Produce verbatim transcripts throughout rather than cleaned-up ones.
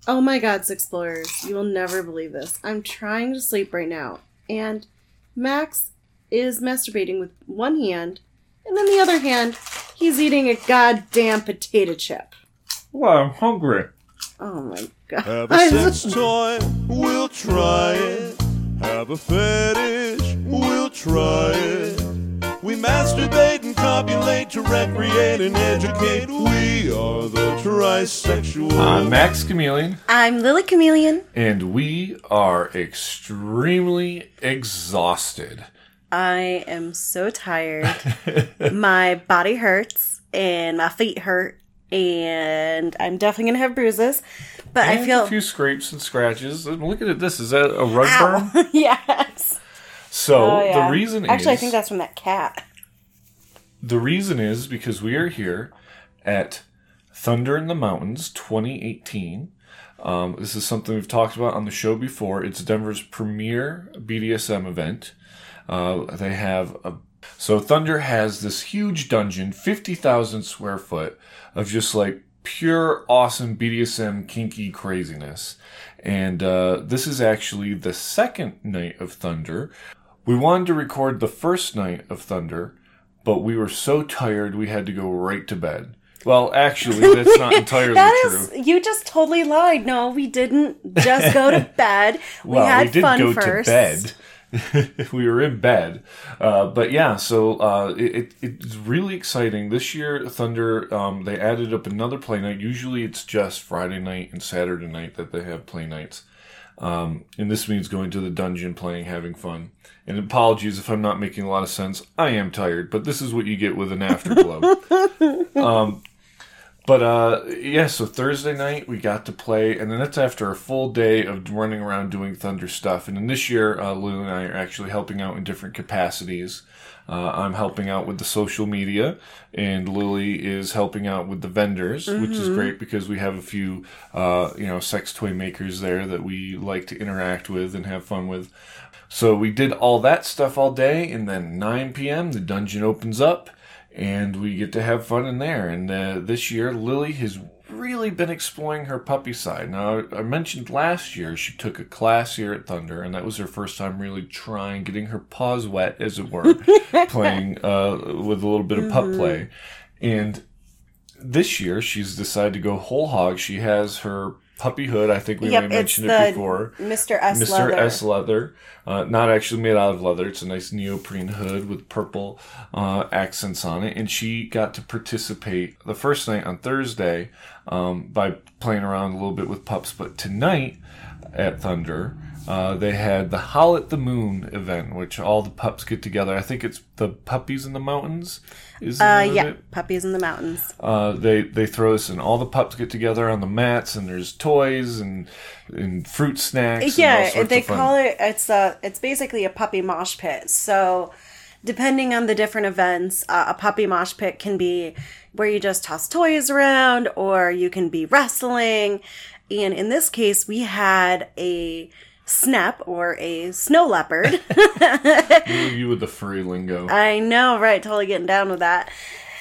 Oh my God, Sixplorers. You will never believe this. I'm trying to sleep right now, and Max is masturbating with one hand, and then the other hand, he's eating a goddamn potato chip. Well, I'm hungry. Oh my God. Have a sex toy, we'll try it. Have a fetish, we'll try it. We masturbate and copulate to recreate and educate. We are the trisexual. I'm Max Chameleon. I'm Lily Chameleon. And we are extremely exhausted. I am so tired. My body hurts and my feet hurt. And I'm definitely going to have bruises. But and I feel... a few scrapes and scratches. And look at it. This. Is that a rug Ow. burn? Yes. So, oh, yeah. the reason Actually, is... Actually, I think that's from that cat. The reason is because we are here at Thunder in the Mountains twenty eighteen. Um, this is something we've talked about on the show before. It's Denver's premier B D S M event. Uh, they have a... So, Thunder has this huge dungeon, fifty thousand square foot, of just like pure awesome B D S M kinky craziness. And uh, this is actually the second night of Thunder. We wanted to record the first night of Thunder, but we were so tired we had to go right to bed. Well, actually, that's not entirely that true. Is, you just totally lied. No, we didn't just go to bed. We well, had we did fun go first. to bed. We were in bed. Uh, but yeah, so uh, it, it's really exciting. This year, Thunder, um, they added up another play night. Usually it's just Friday night and Saturday night that they have play nights. Um, and this means going to the dungeon, playing, having fun. And apologies if I'm not making a lot of sense. I am tired, but this is what you get with an afterglow. um, but uh, yeah, so Thursday night we got to play, and then that's after a full day of running around doing Thunder stuff. And then this year, uh, Lou and I are actually helping out in different capacities. Uh, I'm helping out with the social media, and Lily is helping out with the vendors, mm-hmm. which is great because we have a few, uh, you know, sex toy makers there that we like to interact with and have fun with. So we did all that stuff all day, and then nine p.m. the dungeon opens up, and we get to have fun in there. And uh, this year, Lily has really been exploring her puppy side. Now, I mentioned last year she took a class here at Thunder, and that was her first time really trying, getting her paws wet, as it were, playing uh, with a little bit of pup mm-hmm. play. And this year, she's decided to go whole hog. She has her puppy hood. I think we yep, may have mentioned it's it the before. Mister S Mister leather. S leather. Uh, not actually made out of leather. It's a nice neoprene hood with purple uh, accents on it. And she got to participate the first night on Thursday um, by playing around a little bit with pups. But tonight at Thunder, uh, they had the Howl at the Moon event, which all the pups get together. I think it's the Puppies in the Mountains. Is uh, yeah, Puppies in the Mountains. Uh, they they throw us, and all the pups get together on the mats, and there's toys and and fruit snacks. Yeah, and all sorts they of fun. call it. It's a. It's basically a puppy mosh pit. So, depending on the different events, uh, a puppy mosh pit can be where you just toss toys around, or you can be wrestling. And in this case, we had a snap or a snow leopard. You with the furry lingo. I know, right? Totally getting down with that.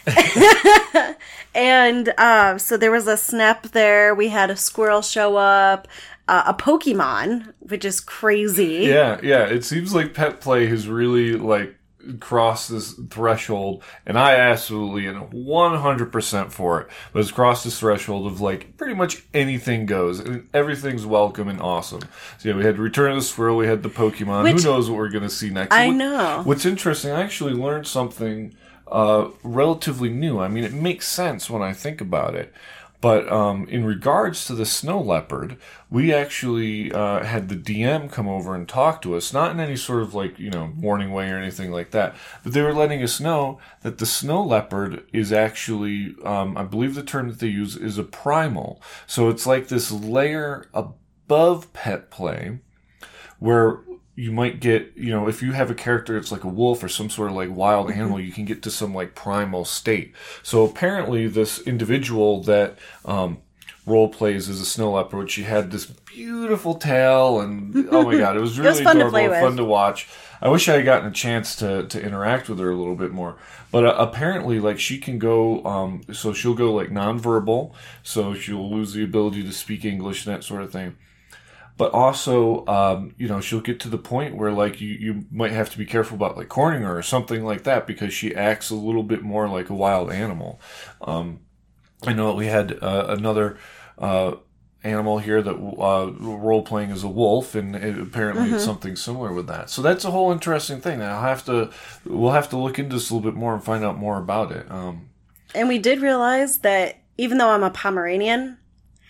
And uh, so there was a snap there. We had a squirrel show up, uh, a Pokemon, which is crazy. Yeah, yeah. It seems like pet play has really like crossed this threshold, and I absolutely am one hundred percent for it. But it's crossed this threshold of like pretty much anything goes, and everything's welcome and awesome. So yeah, we had Return of the Squirrel, we had the Pokemon. Which, Who knows what we're gonna see next? I what, know. What's interesting, I actually learned something uh, relatively new. I mean, it makes sense when I think about it. But um, in regards to the snow leopard, we actually uh, had the D M come over and talk to us, not in any sort of like, you know, warning way or anything like that, but they were letting us know that the snow leopard is actually, um, I believe the term that they use is a primal. So it's like this layer above pet play where you might get, you know, if you have a character that's like a wolf or some sort of like wild mm-hmm. animal, you can get to some like primal state. So apparently this individual that um, role plays as a snow leopard, which she had this beautiful tail, and oh my god, it was really It was fun to adorable, play with. fun to watch. I wish I had gotten a chance to, to interact with her a little bit more. But uh, apparently, like, she can go, um, so she'll go, like, nonverbal, so she'll lose the ability to speak English and that sort of thing. But also, um, you know, she'll get to the point where, like, you, you might have to be careful about, like, cornering her or something like that, because she acts a little bit more like a wild animal. Um, I know we had uh, another uh, animal here that uh, role-playing as a wolf, and it, apparently Mm-hmm. it's something similar with that. So that's a whole interesting thing. I'll have to, we'll have to look into this a little bit more and find out more about it. Um, And we did realize that even though I'm a Pomeranian,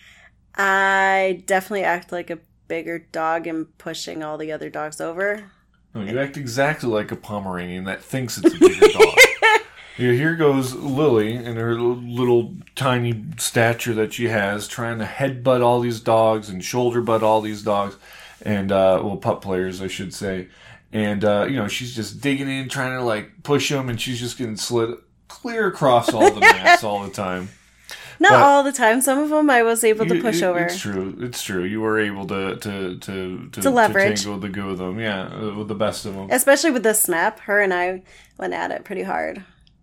I definitely act like a bigger dog and pushing all the other dogs over. no, you act exactly like a Pomeranian that thinks it's a bigger dog. Here, here goes Lily in her little tiny stature that she has, trying to headbutt all these dogs and shoulder butt all these dogs, and uh, well, pup players, I should say. And uh, you know, she's just digging in, trying to like push them, and she's just getting slid clear across all the mats all the time. Not But- all the time. Some of them I was able to You- push it- over. It's true. It's true. You were able to to to to, To leverage. to tangle the go with them. Yeah, uh, with the best of them. Especially with the snap. Her and I went at it pretty hard.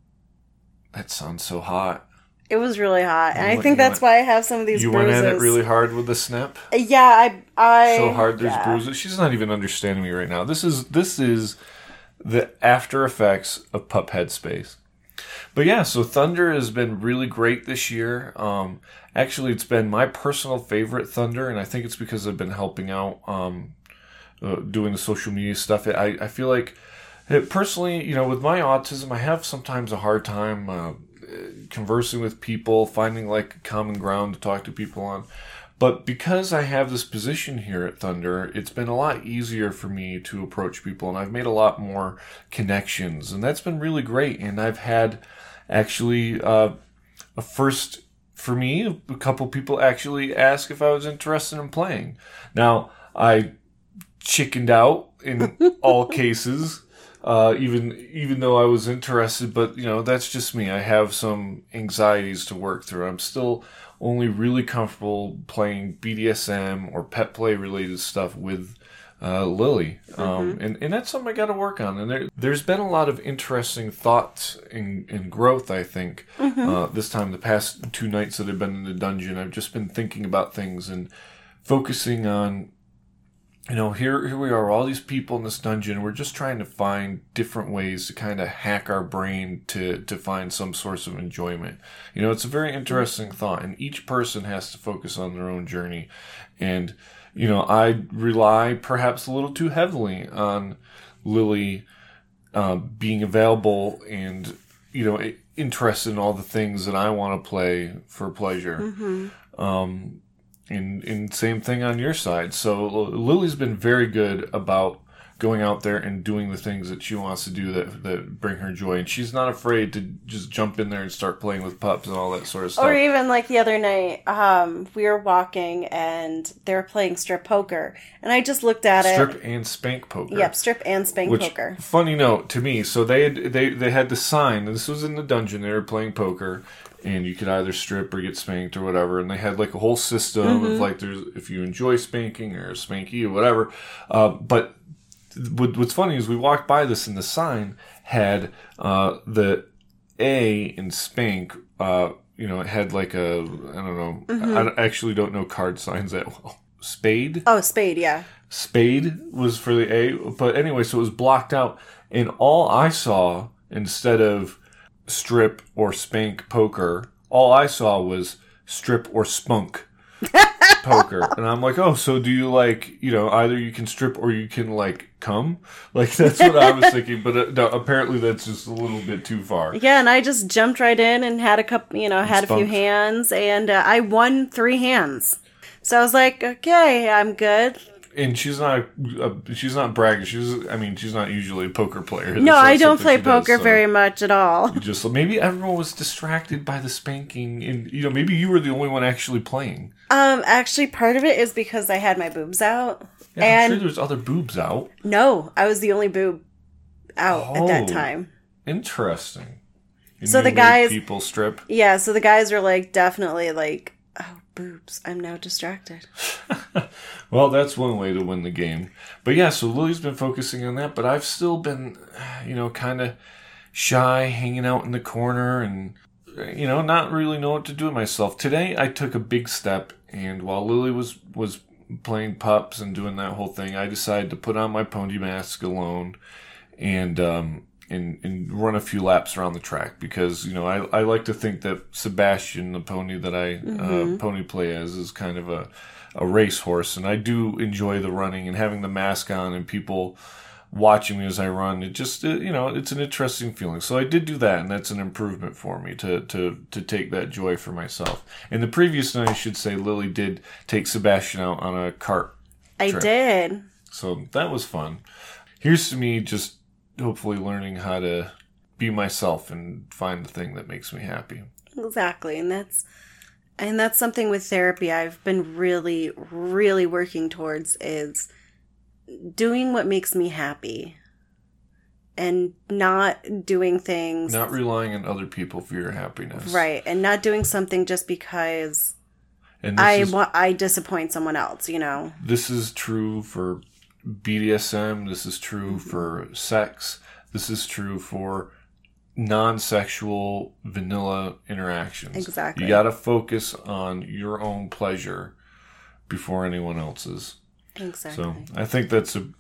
That sounds so hot. It was really hot. And You I went- think you that's went- why I have some of these You bruises. went at it really hard with the snap. Yeah, I... I So hard there's yeah. bruises. She's not even understanding me right now. This is this is the after effects of pup headspace. But yeah, so Thunder has been really great this year. Um, actually, it's been my personal favorite Thunder, and I think it's because I've been helping out um, uh, doing the social media stuff. I, I feel like, uh, personally, you know, with my autism, I have sometimes a hard time uh, conversing with people, finding like common ground to talk to people on. But because I have this position here at Thunder, it's been a lot easier for me to approach people, and I've made a lot more connections, and that's been really great. And I've had actually uh, a first for me, a couple people actually asked if I was interested in playing. Now, I chickened out in all cases. Uh, even even though I was interested, but you know, that's just me. I have some anxieties to work through. I'm still only really comfortable playing B D S M or pet play related stuff with uh, Lily, um, and and that's something I got to work on. And there there's been a lot of interesting thoughts and in, in growth. I think uh, this time, the past two nights that I've been in the dungeon, I've just been thinking about things and focusing on. You know, here here we are, all these people in this dungeon. We're just trying to find different ways to kind of hack our brain to, to find some source of enjoyment. You know, it's a very interesting thought, and each person has to focus on their own journey. And, you know, I rely perhaps a little too heavily on Lily uh, being available and, you know, interested in all the things that I want to play for pleasure. Mm-hmm. Um, And, and same thing on your side. So Lily's been very good about going out there and doing the things that she wants to do that that bring her joy. And she's not afraid to just jump in there and start playing with pups and all that sort of stuff. Or even like the other night, um, we were walking and they were playing strip poker. And I just looked at it. Strip and spank poker. Yep, strip and spank Which, poker. funny note to me, so they had, they they had the sign. This was in the dungeon. They were playing poker, and you could either strip or get spanked or whatever. And they had like a whole system Mm-hmm. of like, there's if you enjoy spanking or spanky or whatever. Uh, but what, what's funny is we walked by this, and the sign had uh, the A in spank. Uh, you know, it had like a I don't know. Mm-hmm. I actually don't know card signs that well. Spade. Oh, spade, yeah. Spade was for the A, but anyway, so it was blocked out, and all I saw instead of strip or spank poker, all I saw was strip or spunk poker, and I'm like, oh, so do you like, you know, either you can strip or you can like come, like that's what I was thinking, but uh, no, apparently that's just a little bit too far. Yeah, and I just jumped right in and had a couple, you know, had a few Spunked. hands, and uh, I won three hands. So I was like, okay, I'm good. And she's not, uh, she's not bragging. She's, I mean, she's not usually a poker player. No, That's I not don't something play she does, poker so. very much at all. You just maybe everyone was distracted by the spanking, and you know, maybe you were the only one actually playing. Um, actually, part of it is because I had my boobs out. Yeah, and I'm sure there's other boobs out. no, I was the only boob out at that Oh. time. Interesting. And So you the made guys- people strip. Yeah, so the guys were like, definitely like, oh, boobs. I'm now distracted. Well, that's one way to win the game. But yeah, so Lily's been focusing on that, but I've still been, you know, kind of shy, hanging out in the corner and, you know, not really know what to do with myself. Today, I took a big step, and while Lily was, was playing pups and doing that whole thing, I decided to put on my pony mask alone and, um, and, and run a few laps around the track because, you know, I, I like to think that Sebastian, the pony that I mm-hmm. uh, pony play as, is kind of a, a racehorse, and I do enjoy the running and having the mask on and people watching me as I run. It just, it, you know, it's an interesting feeling. So I did do that, and that's an improvement for me to, to, to take that joy for myself. And the previous night, I should say, Lily did take Sebastian out on a cart I trip. did. So that was fun. Here's to me just hopefully learning how to be myself and find the thing that makes me happy. Exactly. And that's and that's something with therapy I've been really, really working towards is doing what makes me happy and not doing things. Not relying on other people for your happiness. Right. And not doing something just because and I, is, wa- I disappoint someone else, you know. This is true for B D S M, this is true for sex, this is true for non-sexual vanilla interactions. Exactly. You gotta focus on your own pleasure before anyone else's. Exactly. So I think that's a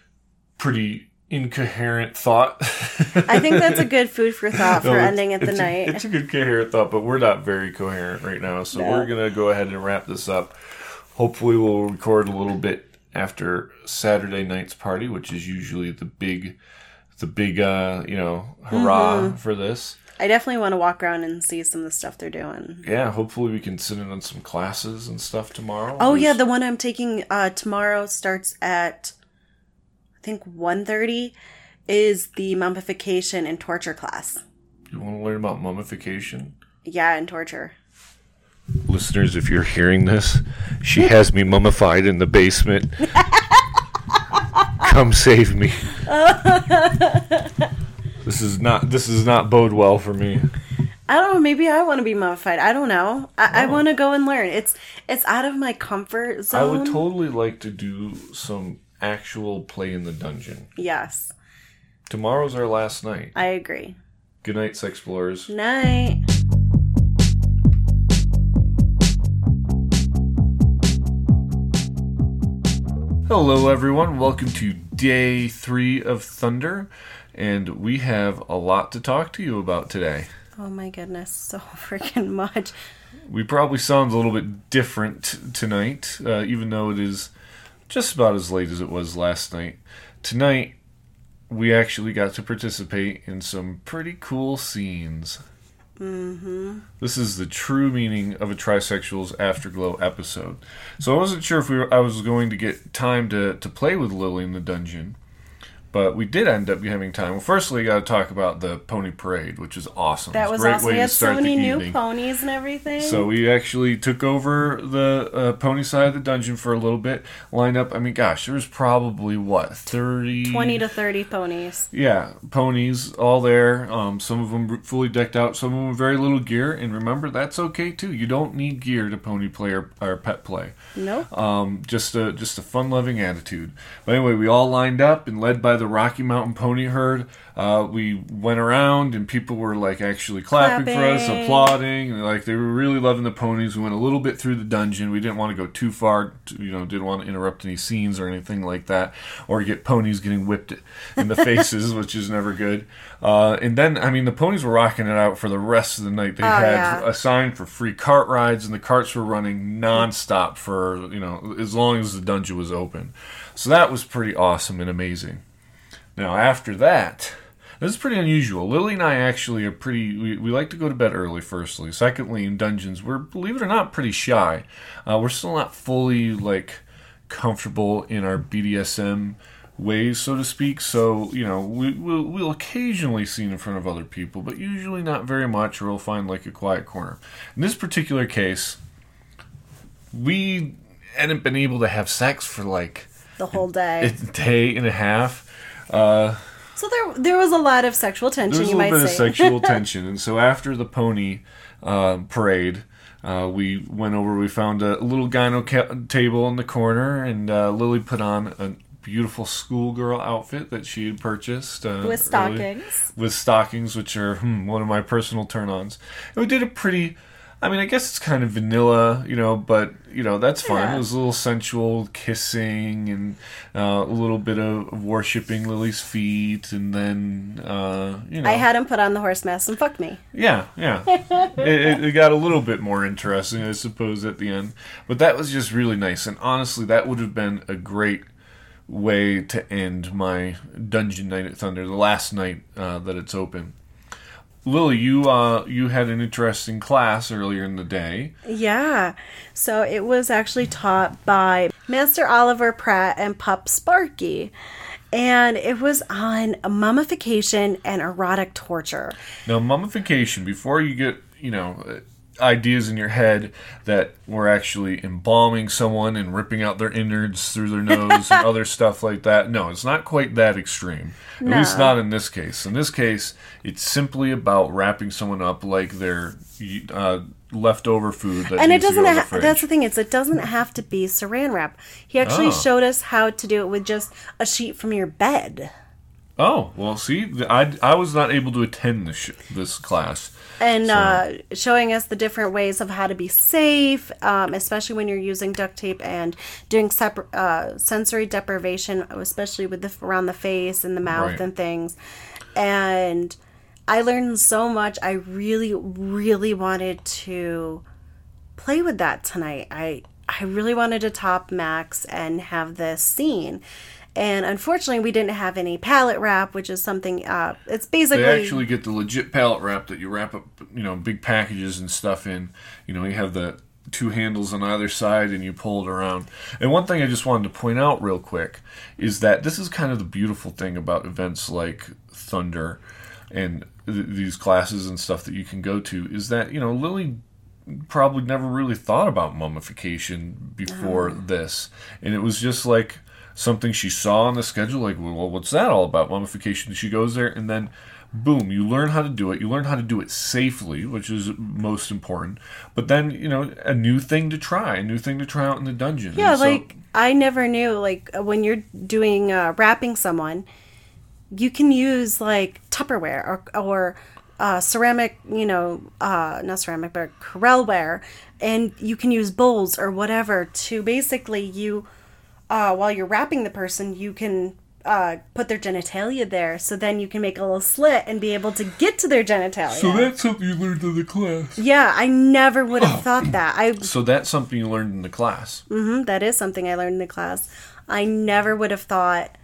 pretty incoherent thought. I think that's a good food for thought for no, ending at the it's night. A, it's a good coherent thought, but we're not very coherent right now, so no. we're gonna go ahead and wrap this up. Hopefully we'll record a little bit after Saturday night's party, which is usually the big, the big, uh, you know, hurrah mm-hmm. for this. I definitely want to walk around and see some of the stuff they're doing. Yeah, hopefully we can sit in on some classes and stuff tomorrow. Oh, There's... yeah, the one I'm taking uh, tomorrow starts at, I think, one thirty, is the mummification and torture class. You want to learn about mummification? Yeah, and torture. Listeners, if you're hearing this, she has me mummified in the basement. Come save me. This is not this is not bode well for me. I don't know, maybe I want to be mummified. I don't know. I, oh. I want to go and learn. It's it's out of my comfort zone. I would totally like to do some actual play in the dungeon. Yes. Tomorrow's our last night. I agree. Good night, Sexplorers. Night. Hello, everyone. Welcome to day three of Thunder, and we have a lot to talk to you about today. Oh my goodness, so freaking much. We probably sound a little bit different tonight, uh, even though it is just about as late as it was last night. Tonight, we actually got to participate in some pretty cool scenes. Mm-hmm. This is the true meaning of a Trisexuals Afterglow episode. So I wasn't sure if we were, I was going to get time to, to play with Lily in the dungeon, but we did end up having time. Well, firstly, I got to talk about the pony parade, which is awesome. That was a great awesome. way We had to start so many the new evening. ponies and everything. So we actually took over the uh, pony side of the dungeon for a little bit. Lined up, I mean, gosh, there was probably, what, thirty? twenty to thirty ponies. Yeah, ponies all there. Um, some of them fully decked out, some of them with very little gear. And remember, that's okay too. You don't need gear to pony play or, or pet play. Nope. Um, just a just a fun-loving attitude. But anyway, we all lined up and led by the Rocky Mountain Pony Herd. Uh, we went around and people were like actually clapping, clapping for us, applauding, and like they were really loving the ponies. We went a little bit through the dungeon. We didn't want to go too far, to, you know, didn't want to interrupt any scenes or anything like that, or get ponies getting whipped in the faces, which is never good. Uh, and then, I mean, the ponies were rocking it out for the rest of the night. They oh, had yeah. a sign for free cart rides, and the carts were running nonstop for, you know, as long as the dungeon was open. So that was pretty awesome and amazing. Now, after that, this is pretty unusual. Lily and I actually are pretty, we, we like to go to bed early, firstly. Secondly, in dungeons, we're, believe it or not, pretty shy. Uh, we're still not fully, like, comfortable in our B D S M ways, so to speak. So, you know, we, we'll, we'll occasionally scene in front of other people, but usually not very much, or we'll find, like, a quiet corner. In this particular case, we hadn't been able to have sex for, like, the whole day. A day and a half. Uh, so there there was a lot of sexual tension, you might say. There was a little bit of sexual tension. And so after the pony uh, parade, uh, we went over, we found a little gyno ca- table in the corner, and uh, Lily put on a beautiful schoolgirl outfit that she had purchased. Uh, With stockings. Early, with stockings, which are hmm, one of my personal turn-ons. And we did a pretty... I mean, I guess it's kind of vanilla, you know, but, you know, that's fine. Yeah. It was a little sensual kissing and uh, a little bit of worshipping Lily's feet, and then, uh, you know. I had him put on the horse mask and fuck me. Yeah, yeah. it, it, it got a little bit more interesting, I suppose, at the end. But that was just really nice. And honestly, that would have been a great way to end my Dungeon Night at Thunder, the last night uh, that it's open. Lily, you uh, you had an interesting class earlier in the day. Yeah. So it was actually taught by Master Oliver Pratt and Pup Sparky. And it was on mummification and erotic torture. Now, mummification, before you get, you know, ideas in your head that we're actually embalming someone and ripping out their innards through their nose and other stuff like that. No, it's not quite that extreme. At No. least not in this case. In this case, it's simply about wrapping someone up like their uh, leftover food that And it needs to doesn't go in the ha- fridge. that's the thing, is it doesn't have to be saran wrap. He actually Oh. showed us how to do it with just a sheet from your bed. Oh, well, see, I, I was not able to attend this, sh- this class. And So- uh, showing us the different ways of how to be safe, um, especially when you're using duct tape and doing separ- uh, sensory deprivation, especially with the around the face and the mouth Right. and things. And I learned so much. I really, really wanted to play with that tonight. I I really wanted to top Max and have this scene. And unfortunately, we didn't have any pallet wrap, which is something, uh, it's basically... They actually get the legit pallet wrap that you wrap up, you know, big packages and stuff in. You know, you have the two handles on either side and you pull it around. And one thing I just wanted to point out real quick is that this is kind of the beautiful thing about events like Thunder and th- these classes and stuff that you can go to, is that, you know, Lily probably never really thought about mummification before Oh. this. And it was just like something she saw on the schedule, like, well, what's that all about, mummification? She goes there, and then, boom, you learn how to do it. You learn how to do it safely, which is most important. But then, you know, a new thing to try, a new thing to try out in the dungeon. Yeah, And so- like, I never knew, like, uh, when you're doing, uh, wrapping someone, you can use, like, Tupperware or, or uh, ceramic, you know, uh, not ceramic, but Corelware, and you can use bowls or whatever to basically you... Uh, while you're wrapping the person, you can uh, put their genitalia there, so then you can make a little slit and be able to get to their genitalia. So that's something you learned in the class. Yeah, I never would have thought that. I So that's something you learned in the class. mhm, that is something I learned in the class. I never would have thought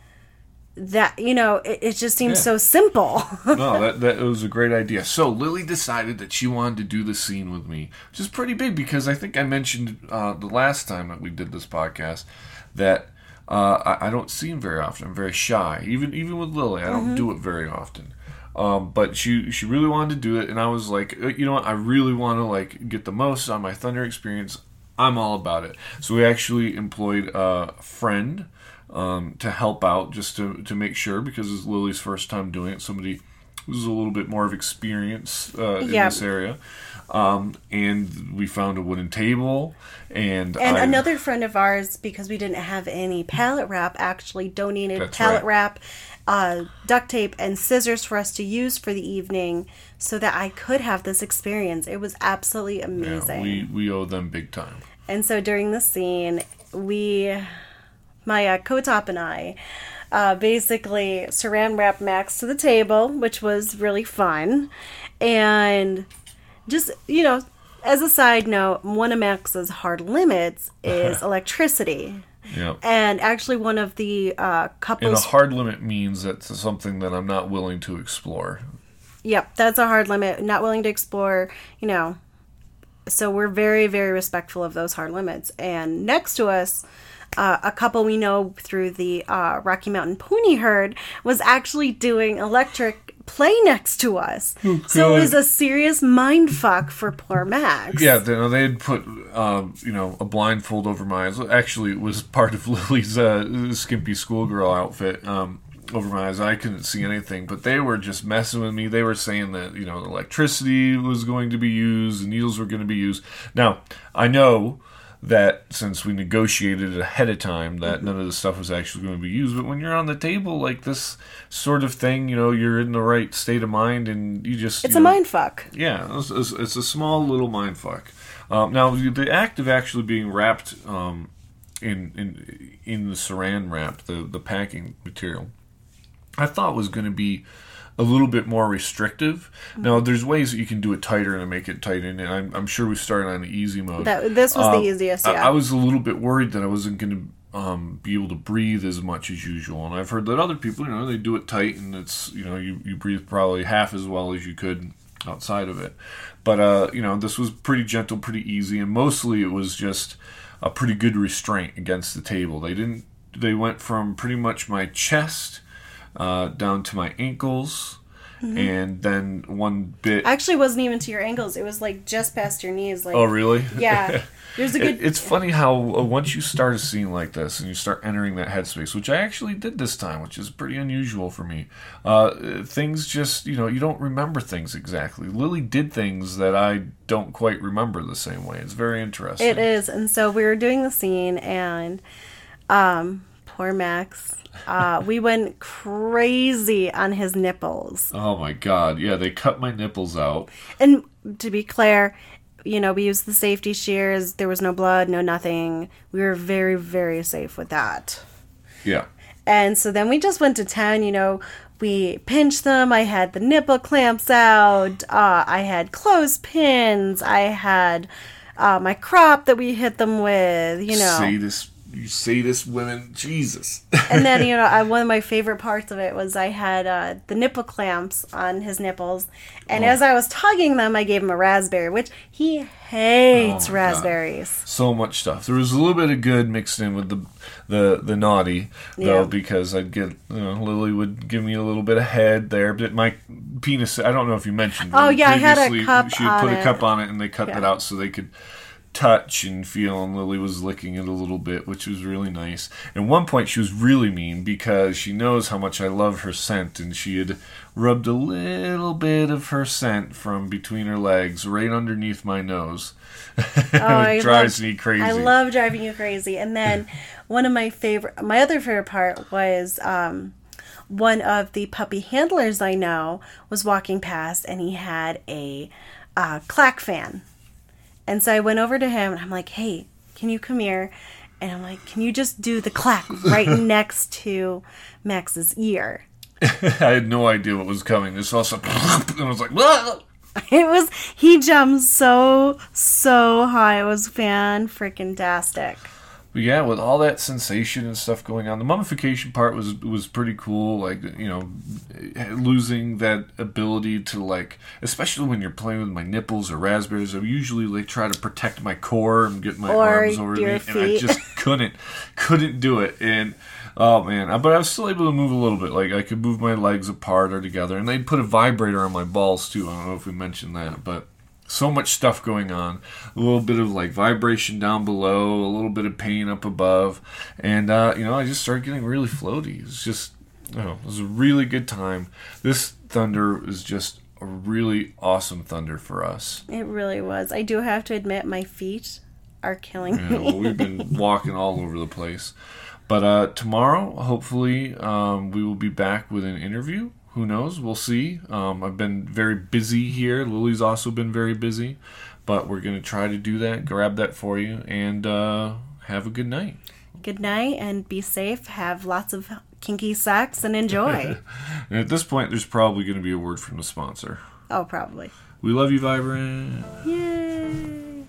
that. You know, it, it just seems Yeah. so simple. No, that, that was a great idea. So Lily decided that she wanted to do the scene with me, which is pretty big because I think I mentioned uh, the last time that we did this podcast that uh, I, I don't see him very often. I'm very shy. Even even with Lily, I don't do it very often. Um, but she she really wanted to do it, and I was like, you know what? I really want to like get the most out of my Thunder experience. I'm all about it. So we actually employed a friend um, to help out, just to to make sure, because it's Lily's first time doing it. Somebody who's a little bit more of experience uh, in Yeah. this area. Um, and we found a wooden table, and And I, another friend of ours, because we didn't have any pallet wrap, actually donated That's pallet right. wrap, uh, duct tape, and scissors for us to use for the evening so that I could have this experience. It was absolutely yeah, amazing. we we owe them big time. And so during the scene, we, my uh, co-top and I, uh, basically saran wrapped Max to the table, which was really fun. And just, you know, as a side note, one of Max's hard limits is electricity. Yeah. And actually one of the uh, And a couples... hard limit means that's something that I'm not willing to explore. Yep, that's a hard limit. Not willing to explore, you know. So we're very, very respectful of those hard limits. And next to us, uh, a couple we know through the uh, Rocky Mountain Pony Herd was actually doing electric play next to us. So it was a serious mind fuck for poor Max. Yeah, they, they had put, um, you know, a blindfold over my eyes. Actually, it was part of Lily's uh, skimpy schoolgirl outfit. Um, over my eyes. I couldn't see anything, but they were just messing with me. They were saying that, you know, electricity was going to be used, the needles were going to be used. Now, I know that since we negotiated it ahead of time that mm-hmm. none of the stuff was actually going to be used, but when you're on the table like this sort of thing, you know, you're in the right state of mind, and you just it's you a know, mind fuck. Yeah, it's, it's, it's a small little mind fuck. Um, now the act of actually being wrapped um, in in in the Saran wrap, the the packing material, I thought was going to be a little bit more restrictive. Mm-hmm. Now, there's ways that you can do it tighter and make it tight, and I'm, I'm sure we started on the easy mode. That, this was um, the easiest, yeah. I, I was a little bit worried that I wasn't going to um, be able to breathe as much as usual, and I've heard that other people, you know, they do it tight, and it's, you know, you, you breathe probably half as well as you could outside of it. But, uh, you know, this was pretty gentle, pretty easy, and mostly it was just a pretty good restraint against the table. They didn't, they went from pretty much my chest Uh, down to my ankles, mm-hmm. and then one bit. Actually, it wasn't even to your ankles. It was like just past your knees. Like, oh, really? Yeah. There's a good. It, it's funny how uh, once you start a scene like this and you start entering that headspace, which I actually did this time, which is pretty unusual for me. Uh, things just, you know, you don't remember things exactly. Lily did things that I don't quite remember the same way. It's very interesting. It is, and so we were doing the scene, and um, poor Max. Uh, we went crazy on his nipples. Oh my god, yeah, they cut my nipples out. And to be clear, you know, we used the safety shears. There was no blood, no nothing. We were very, very safe with that. Yeah. And so then we just went to town, you know. We pinched them. I had the nipple clamps out. Uh, I had clothespins. I had uh, my crop that we hit them with, you know. Say this. You sadist women, Jesus. And then, you know, I, one of my favorite parts of it was I had uh, the nipple clamps on his nipples. And oh. as I was tugging them, I gave him a raspberry, which he hates oh raspberries. God. So much stuff. There was a little bit of good mixed in with the the, the naughty, though, yeah. because I'd get, you know, Lily would give me a little bit of head there. But my penis, I don't know if you mentioned. Oh, yeah, I had a cup She on put it. a cup on it, and they cut yeah. that out so they could touch and feel, and Lily was licking it a little bit, which was really nice. At one point she was really mean because she knows how much I love her scent, and she had rubbed a little bit of her scent from between her legs right underneath my nose. Oh, it drives love, me crazy. I love driving you crazy. And then one of my favorite my other favorite part was um one of the puppy handlers I know was walking past, and he had a uh, clack fan. And so I went over to him, and I'm like, hey, can you come here? And I'm like, can you just do the clack right next to Max's ear? I had no idea what was coming. This also, and I was like, whoa! It was, he jumped so, so high. It was fan-freaking-tastic. But yeah, with all that sensation and stuff going on, the mummification part was was pretty cool. Like, you know, losing that ability to, like, especially when you're playing with my nipples or raspberries, I usually like try to protect my core and get my or arms over me, feet. and I just couldn't couldn't do it. And oh man, but I was still able to move a little bit. Like, I could move my legs apart or together, and they'd put a vibrator on my balls too. I don't know if we mentioned that, but. So much stuff going on. A little bit of like vibration down below, a little bit of pain up above. And, uh, you know, I just started getting really floaty. It's just, you know, it was a really good time. This Thunder is just a really awesome Thunder for us. It really was. I do have to admit, my feet are killing yeah, me. Well, we've been walking all over the place. But uh, tomorrow, hopefully, um, we will be back with an interview. Who knows? We'll see. Um, I've been very busy here. Lily's also been very busy. But we're going to try to do that, grab that for you, and uh, have a good night. Good night, and be safe. Have lots of kinky sex, and enjoy. And at this point, there's probably going to be a word from the sponsor. Oh, probably. We love you, Vibrant. Yay.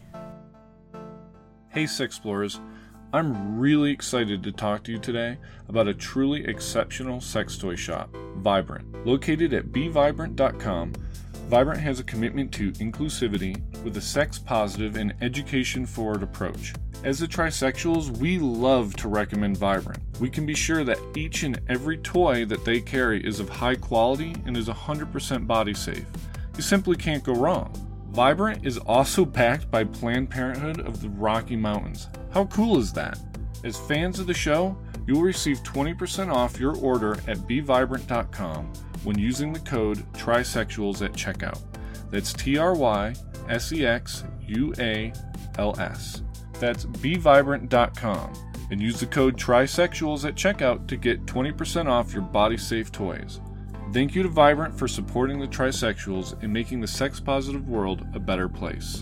Hey, Sex Explorers. I'm really excited to talk to you today about a truly exceptional sex toy shop, Vibrant. Located at be vibrant dot com, Vibrant has a commitment to inclusivity with a sex-positive and education-forward approach. As the trisexuals, we love to recommend Vibrant. We can be sure that each and every toy that they carry is of high quality and is one hundred percent body safe. You simply can't go wrong. Vibrant is also backed by Planned Parenthood of the Rocky Mountains. How cool is that? As fans of the show, You will receive twenty percent off your order at be vibrant dot com when using the code trisexuals at checkout. That's T R Y S E X U A L S. That's be vibrant dot com and use the code trisexuals at checkout to get twenty percent off your body-safe toys. Thank you to Vibrant for supporting the trisexuals and making the sex-positive world a better place.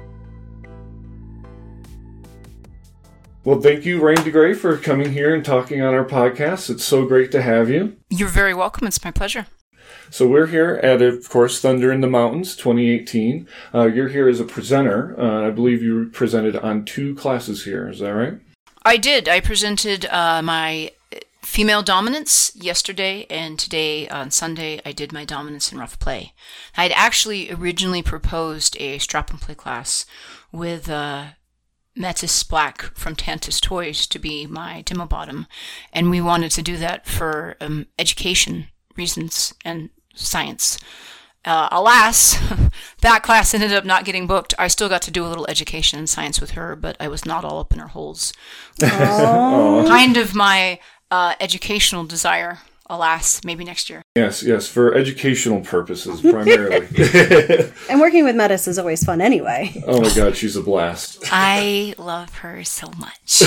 Well, thank you, Rain DeGray, for coming here and talking on our podcast. It's so great to have you. You're very welcome. It's my pleasure. So we're here at, of course, Thunder in the Mountains twenty eighteen. Uh, you're here as a presenter. Uh, I believe you presented on two classes here. Is that right? I did. I presented uh, my female dominance yesterday, and today on Sunday I did my dominance in rough play. I'd actually originally proposed a strap and play class with uh, Metis Black from Tantus Toys to be my demo bottom, and we wanted to do that for um, education reasons and science. Uh, alas, that class ended up not getting booked. I still got to do a little education and science with her, but I was not all up in her holes. Kind of my uh, educational desire. Alas, maybe next year. Yes, yes, for educational purposes, primarily. And working with Metis is always fun anyway. Oh my god, she's a blast. I love her so much.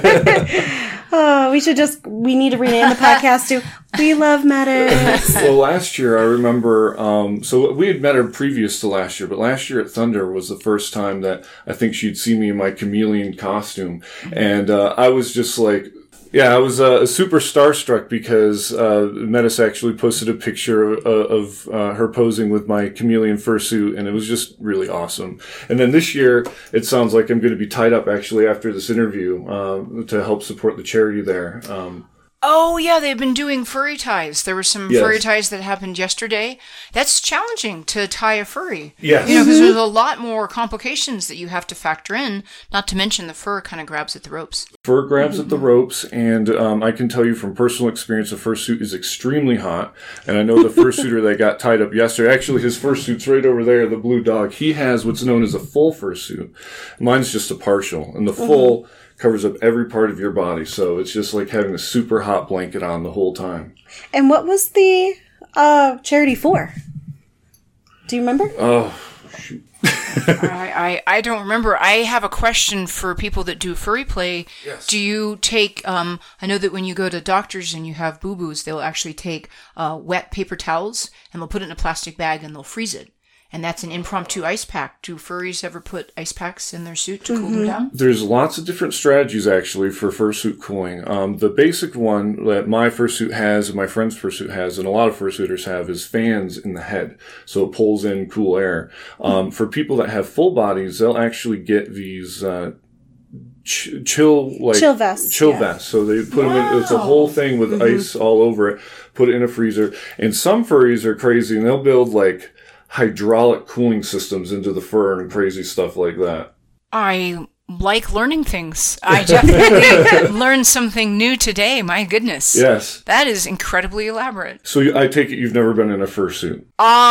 Oh, we should just, we need to rename the podcast to We Love Metis. Well, last year, I remember, um, so we had met her previous to last year, but last year at Thunder was the first time that I think she'd see me in my chameleon costume. And uh, I was just like, yeah, I was uh, super starstruck because uh, Metis actually posted a picture of, of uh, her posing with my chameleon fursuit, and it was just really awesome. And then this year, it sounds like I'm going to be tied up actually after this interview uh, to help support the charity there. Um, Oh, yeah, they've been doing furry ties. There were some Yes. furry ties that happened yesterday. That's challenging to tie a furry. Yes. You know, because there's a lot more complications that you have to factor in, not to mention the fur kind of grabs at the ropes. Fur grabs at the ropes, and um, I can tell you from personal experience, the fursuit is extremely hot. And I know the fursuiter that got tied up yesterday, actually his fursuit's right over there, the blue dog. He has what's known as a full fursuit. Mine's just a partial, and the full covers up every part of your body. So it's just like having a super hot blanket on the whole time. And what was the uh, charity for? Do you remember? Oh, shoot. I, I, I don't remember. I have a question for people that do furry play. Yes. Do you take, um, I know that when you go to doctors and you have boo-boos, they'll actually take uh, wet paper towels and they'll put it in a plastic bag and they'll freeze it. And that's an impromptu ice pack. Do furries ever put ice packs in their suit to cool them down? There's lots of different strategies, actually, for fursuit cooling. Um, the basic one that my fursuit has and my friend's fursuit has, and a lot of fursuiters have, is fans in the head. So it pulls in cool air. Um, for people that have full bodies, they'll actually get these uh, ch- chill like Chill vests, Chill yeah. vests. So they put them in, it's a whole thing with ice all over it, put it in a freezer. And some furries are crazy, and they'll build, like, hydraulic cooling systems into the fur and crazy stuff like that. I like learning things. I definitely learned something new today. My goodness. Yes. That is incredibly elaborate. So you, I take it you've never been in a fursuit.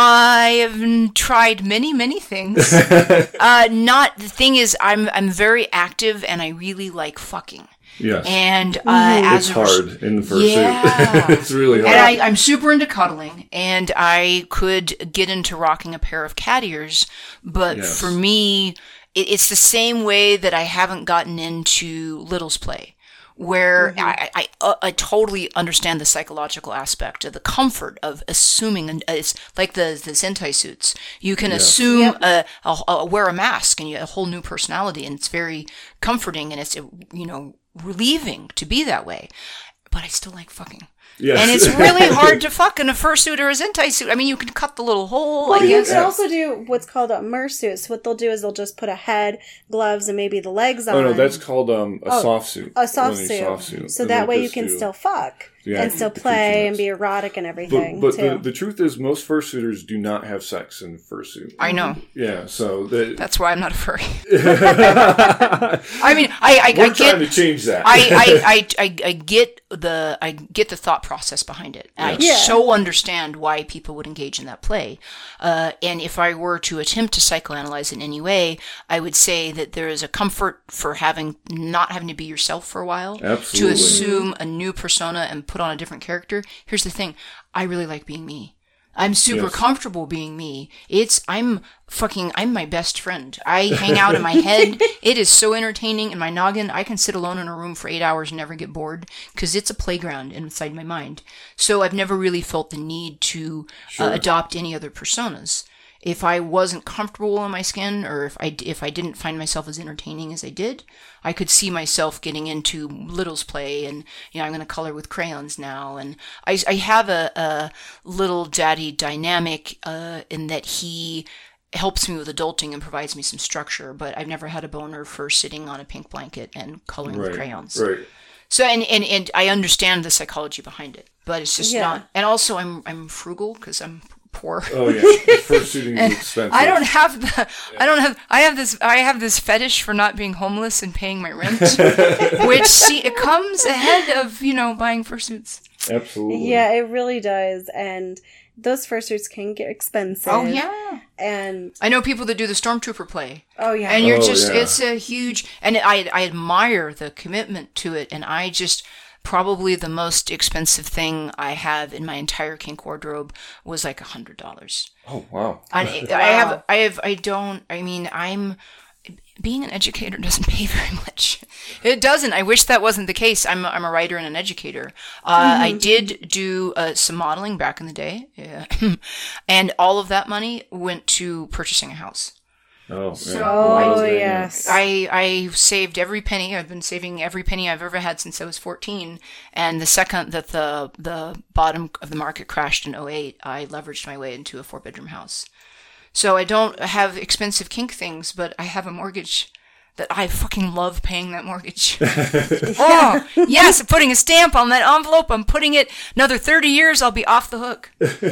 I have tried many, many things. uh, not the thing is, I'm I'm very active and I really like fucking. Yes. And uh, as It's a res- hard in the fursuit. Yeah. It's really hard. And I, I'm super into cuddling, and I could get into rocking a pair of cat ears, but Yes. for me, it, it's the same way that I haven't gotten into Little's play, where I, I, I, I totally understand the psychological aspect of the comfort of assuming, and it's like the, the Sentai suits. You can Yes. assume Yep. a, a, a wear a mask, and you have a whole new personality, and it's very comforting, and it's, you know, relieving to be that way. But I still like fucking. Yes. And it's really hard to fuck in a fursuit or a Zentai suit. I mean, you can cut the little hole, Well, I you guess. can also do what's called a mersuit. So what they'll do is they'll just put a head, gloves, and maybe the legs on. Oh no, that's called um, a Oh, soft suit. a soft Only suit. soft suit. So And that then way you just can do- still fuck. Yeah, and still play and be erotic and everything. But, but too. the, the truth is, most fursuiters do not have sex in fursuit. I know. Yeah, so the, that's why I'm not a furry. I mean, I, I, we're I trying get, to change that. I, I, I, I, I get the I get the thought process behind it. I Yeah. so understand why people would engage in that play. Uh, and if I were to attempt to psychoanalyze in any way, I would say that there is a comfort for having not having to be yourself for a while. Absolutely. To assume a new persona and put on a different character. Here's the thing. I really like being me. I'm super Yes. comfortable being me. It's, I'm fucking, I'm my best friend. I hang out in my head. It is so entertaining in my noggin. I can sit alone in a room for eight hours and never get bored because it's a playground inside my mind. So I've never really felt the need to Sure. uh, adopt any other personas. If I wasn't comfortable in my skin, or if I, if I didn't find myself as entertaining as I did, I could see myself getting into Little's play, and, you know, I'm going to color with crayons now. And I, I have a, a little daddy dynamic, uh, in that he helps me with adulting and provides me some structure, but I've never had a boner for sitting on a pink blanket and coloring right, with crayons. right. So, and, and, and I understand the psychology behind it, but it's just Yeah. not, and also I'm, I'm frugal because I'm poor. Oh yeah, fursuiting is expensive. I don't have the. I don't have. I have this. I have this fetish for not being homeless and paying my rent, which see it comes ahead of you know buying fursuits. Absolutely. Yeah, it really does. And those fursuits can get expensive. Oh yeah. And I know people that do the Stormtrooper play. oh yeah. And you're Oh, just. yeah. It's a huge. And I I admire the commitment to it, and I just. Probably the most expensive thing I have in my entire kink wardrobe was like a hundred dollars. Oh wow. I, I have, I have, I don't, I mean, I'm, being an educator doesn't pay very much. It doesn't. I wish that wasn't the case. I'm, a, I'm a writer and an educator. Uh, I did do uh, some modeling back in the day. Yeah. And all of that money went to purchasing a house. Oh, yeah. Oh, Wow. yes. I, I saved every penny. I've been saving every penny I've ever had since I was fourteen. And the second that the, the bottom of the market crashed in oh eight, I leveraged my way into a four bedroom house. So I don't have expensive kink things, but I have a mortgage that I fucking love paying that mortgage. Oh, yes, putting a stamp on that envelope. I'm putting it another thirty years, I'll be off the hook.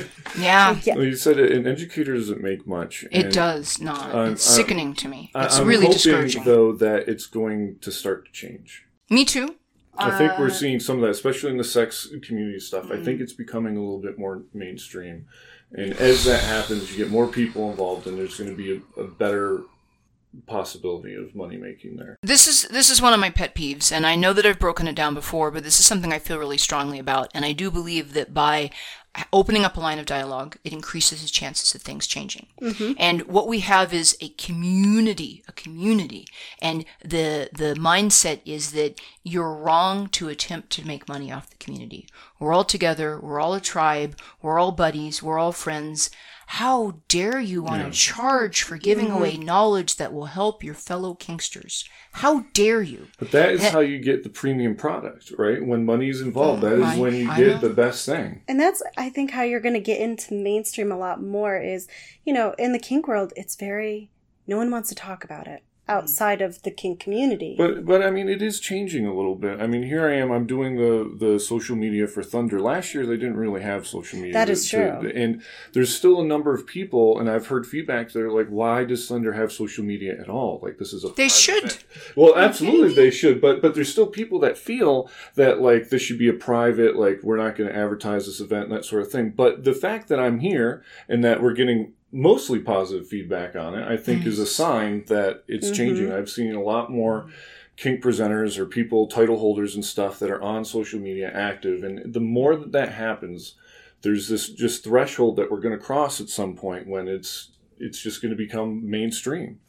Yeah. Yeah. Well, you said it, an educator doesn't make much. It and does not. I'm- It's I'm- sickening to me. I- It's I'm really hoping, discouraging. though, that it's going to start to change. Me too. I think Uh, we're seeing some of that, especially in the sex community stuff. I think it's becoming a little bit more mainstream. And as that happens, you get more people involved, and there's going to be a, a better possibility of money making there. This is this is one of my pet peeves, and I know that I've broken it down before, but this is something I feel really strongly about, and I do believe that by opening up a line of dialogue, it increases the chances of things changing. And what we have is a community, a community, and the the mindset is that you're wrong to attempt to make money off the community. We're all together, we're all a tribe, we're all buddies, we're all friends. How dare you want to charge for giving away knowledge that will help your fellow kinksters? How dare you? But that is how you get the premium product, right? When money is involved, that is I- when you I get know. the best thing. And that's, I think, how you're going to get into mainstream a lot more is, you know, in the kink world, it's very, no one wants to talk about it outside of the kink community. But but I mean, it is changing a little bit. I mean, here I am. I'm doing the, the social media for Thunder. Last year, they didn't really have social media. That to- is to- true. and there's still a number of people, and I've heard feedback that are like, why does Thunder have social media at all? Like, this is a They private should. event. Well, absolutely, they should. But but there's still people that feel that, like, this should be a private, like, we're not going to advertise this event and that sort of thing. But the fact that I'm here and that we're getting mostly positive feedback on it, I think is a sign that it's Mm-hmm. changing. I've seen a lot more kink presenters or people, title holders and stuff that are on social media active. And the more that that happens, there's this just threshold that we're going to cross at some point when it's it's just going to become mainstream.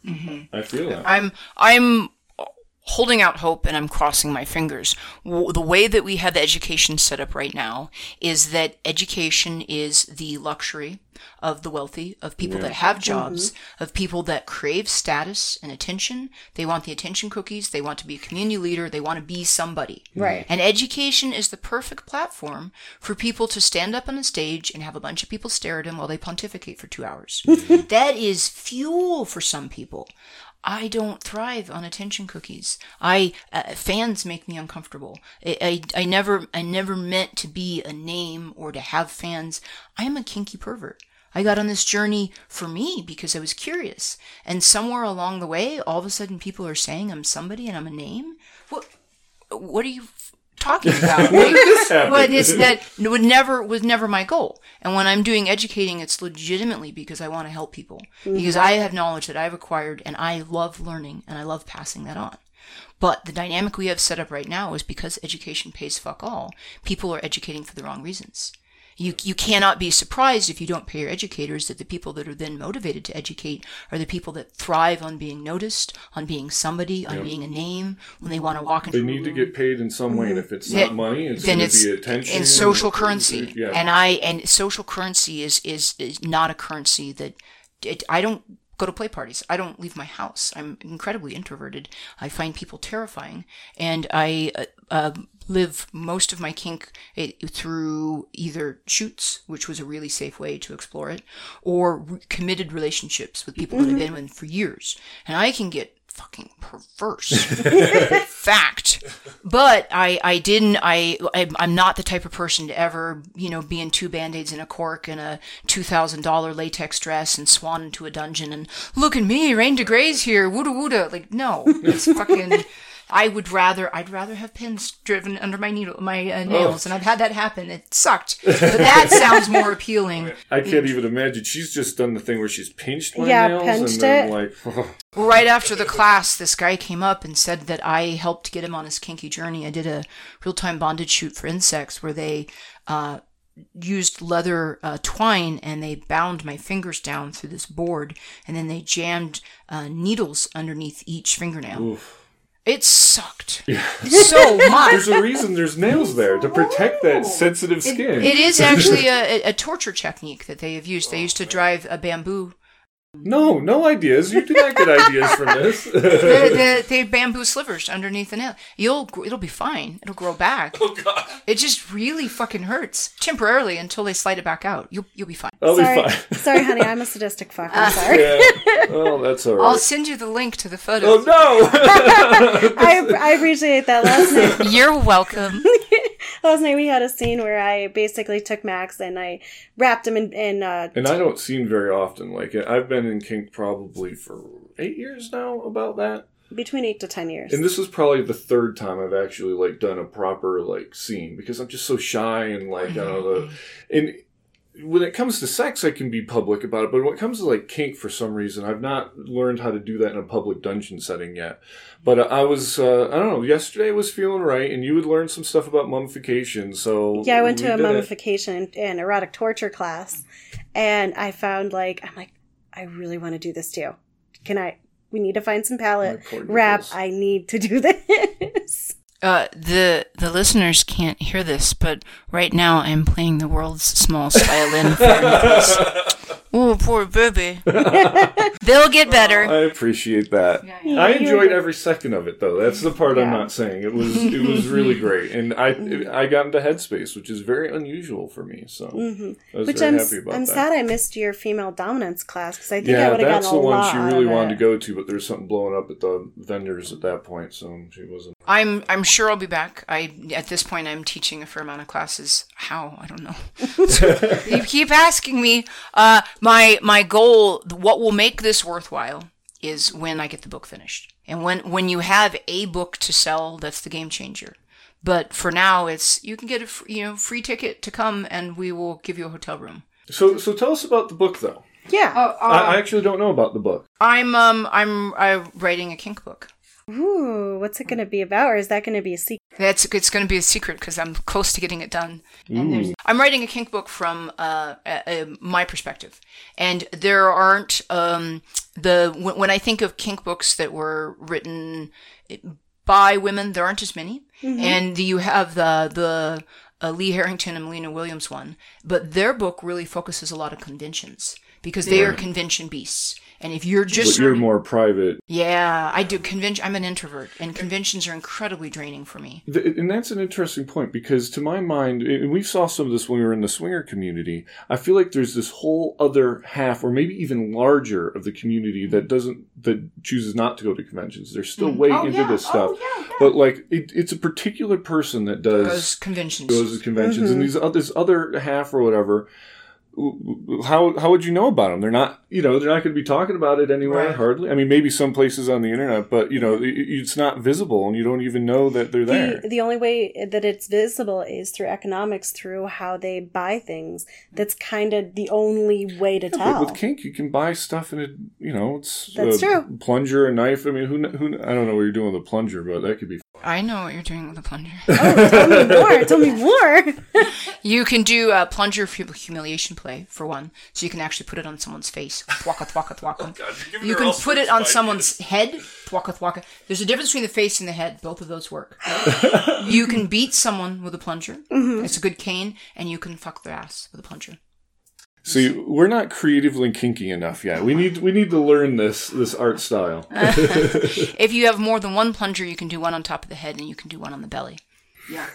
I feel that. I'm I'm holding out hope, and I'm crossing my fingers. W- The way that we have the education set up right now is that education is the luxury of the wealthy, of people that have jobs, of people that crave status and attention. They want the attention cookies. They want to be a community leader. They want to be somebody. Right. And education is the perfect platform for people to stand up on a stage and have a bunch of people stare at them while they pontificate for two hours. That is fuel for some people. I don't thrive on attention cookies. I uh, fans make me uncomfortable. I, I I never I never meant to be a name or to have fans. I am a kinky pervert. I got on this journey for me because I was curious. And somewhere along the way, all of a sudden people are saying I'm somebody and I'm a name. What what are you talking about? When did this happen? But it's that would never was never my goal. And when I'm doing educating, it's legitimately because I want to help people. Mm-hmm. Because I have knowledge that I've acquired and I love learning and I love passing that on. But the dynamic we have set up right now is because education pays fuck all, people are educating for the wrong reasons. You you cannot be surprised if you don't pay your educators that the people that are then motivated to educate are the people that thrive on being noticed, on being somebody, on yep. being a name, when they want to walk into They need to get paid in some way, and if it's not money, it's going to be attention. And social currency. Yeah. And I and social currency is, is, is not a currency that it, I don't go to play parties. I don't leave my house. I'm incredibly introverted. I find people terrifying. And I uh, uh, live most of my kink it, through either shoots, which was a really safe way to explore it, or re- committed relationships with people mm-hmm. that I've been with for years. And I can get fucking perverse. Fact. But I, I didn't, I, I, I'm not the type of person to ever, you know, be in two Band-Aids and a cork and a two thousand dollars latex dress and swan into a dungeon and look at me, Rain de Grey's here, woota woota. Like, no, it's fucking, I would rather, I'd rather have pins driven under my needle, my uh, nails, oh. and I've had that happen. It sucked. But that sounds more appealing. I can't even imagine. She's just done the thing where she's pinched my yeah, nails pinched and then it. like. Oh. Right after the class, this guy came up and said that I helped get him on his kinky journey. I did a real-time bondage shoot for insects where they uh, used leather uh, twine and they bound my fingers down through this board, and then they jammed uh, needles underneath each fingernail. Oof. It sucked yeah. so much. There's a reason there's nails there, to protect that sensitive skin. It, it is actually a, a torture technique that they have used. They used to drive a bamboo. No, no ideas. You do not get ideas from this. the, the, the bamboo slivers underneath the nail. You'll, it'll be fine. It'll grow back. Oh, God. It just really fucking hurts temporarily until they slide it back out. You'll, you'll be fine. I'll sorry, be fine. Sorry, honey. I'm a sadistic fuck. I'm uh, sorry. Yeah. Well, that's all right. I'll send you the link to the photos. Oh, no! I, I appreciate that. Last night. You're welcome. Last night we had a scene where I basically took Max and I wrapped him in... in uh, and I don't scene very often. Like, I've been in kink probably for eight years now about that. Between eight to ten years. And this is probably the third time I've actually, like, done a proper, like, scene. Because I'm just so shy and, like, I don't know, the... And when it comes to sex, I can be public about it. But when it comes to, like, kink, for some reason, I've not learned how to do that in a public dungeon setting yet. But uh, I was, uh, I don't know, yesterday I was feeling right, and you had learned some stuff about mummification, so... Yeah, I went to a did mummification and erotic torture class, and I found, like, I'm like, I really want to do this too. Can I... We need to find some palette wrap. I need to do this. Uh, the the listeners can't hear this, but right now I'm playing the world's smallest violin for Nicholas. Oh, poor baby. They'll get better. I appreciate that. Yeah, yeah. I enjoyed every second of it, though. That's the part yeah. I'm not saying. It was it was really great, and I it, I got into Headspace, which is very unusual for me. So mm-hmm. I was which very I'm, happy about I'm that. sad I missed your female dominance class because I think yeah, I would have gotten a lot. That's the one she really wanted it. to go to, but there's something blowing up at the vendors at that point, so she wasn't. I'm I'm sure I'll be back. I at this point I'm teaching a fair amount of classes. How? I don't know. You keep asking me. Uh, my my goal, what will make this worthwhile, is when I get the book finished, and when when you have a book to sell, that's the game changer. But for now, it's you can get a you know free ticket to come, and we will give you a hotel room. So so tell us about the book, though. Yeah, uh, uh, I, I actually don't know about the book. I'm um I'm I'm writing a kink book. Ooh, what's it going to be about, or is that going to be a secret? That's it's going to be a secret because I'm close to getting it done. And there's, I'm writing a kink book from uh, uh, uh, my perspective, and there aren't um, the when, when I think of kink books that were written by women, there aren't as many, mm-hmm. and you have the the uh, Lee Harrington and Melina Williams one, but their book really focuses a lot of conventions. because they Right. are convention beasts. And if you're just But you're more private. yeah, I do convention. I'm an introvert, and conventions are incredibly draining for me. Th- And that's an interesting point because, to my mind, and we saw some of this when we were in the swinger community, I feel like there's this whole other half, or maybe even larger, of the community that doesn't, that chooses not to go to conventions. They're still way Oh, into yeah. this stuff. Oh, yeah, yeah. But, like, it, it's a particular person that does Those conventions. goes to conventions, and these oth- this other half or whatever. How how would you know about them? They're not, you know, they're not going to be talking about it anywhere, Right. hardly. I mean, maybe some places on the internet, but you know, it, it's not visible, and you don't even know that they're there. The, the only way that it's visible is through economics, through how they buy things. That's kind of the only way to Yeah, tell. but with kink, you can buy stuff, and it, you know, it's That's a true. plunger, a knife. I mean, who kn- who? kn- I don't know what you're doing with a plunger, but that could be. I know what you're doing with a plunger. Oh, tell me more. Tell me more. You can do a plunger hum- humiliation play, for one. So you can actually put it on someone's face. Thwaka, thwaka, thwaka. You can put it on someone's head. Thwaka, thwaka. There's a difference between the face and the head. Both of those work. You can beat someone with a plunger. It's a good cane. And you can fuck their ass with a plunger. See, we're not creatively kinky enough yet. We need we need to learn this this art style. If you have more than one plunger, you can do one on top of the head and you can do one on the belly. Yeah.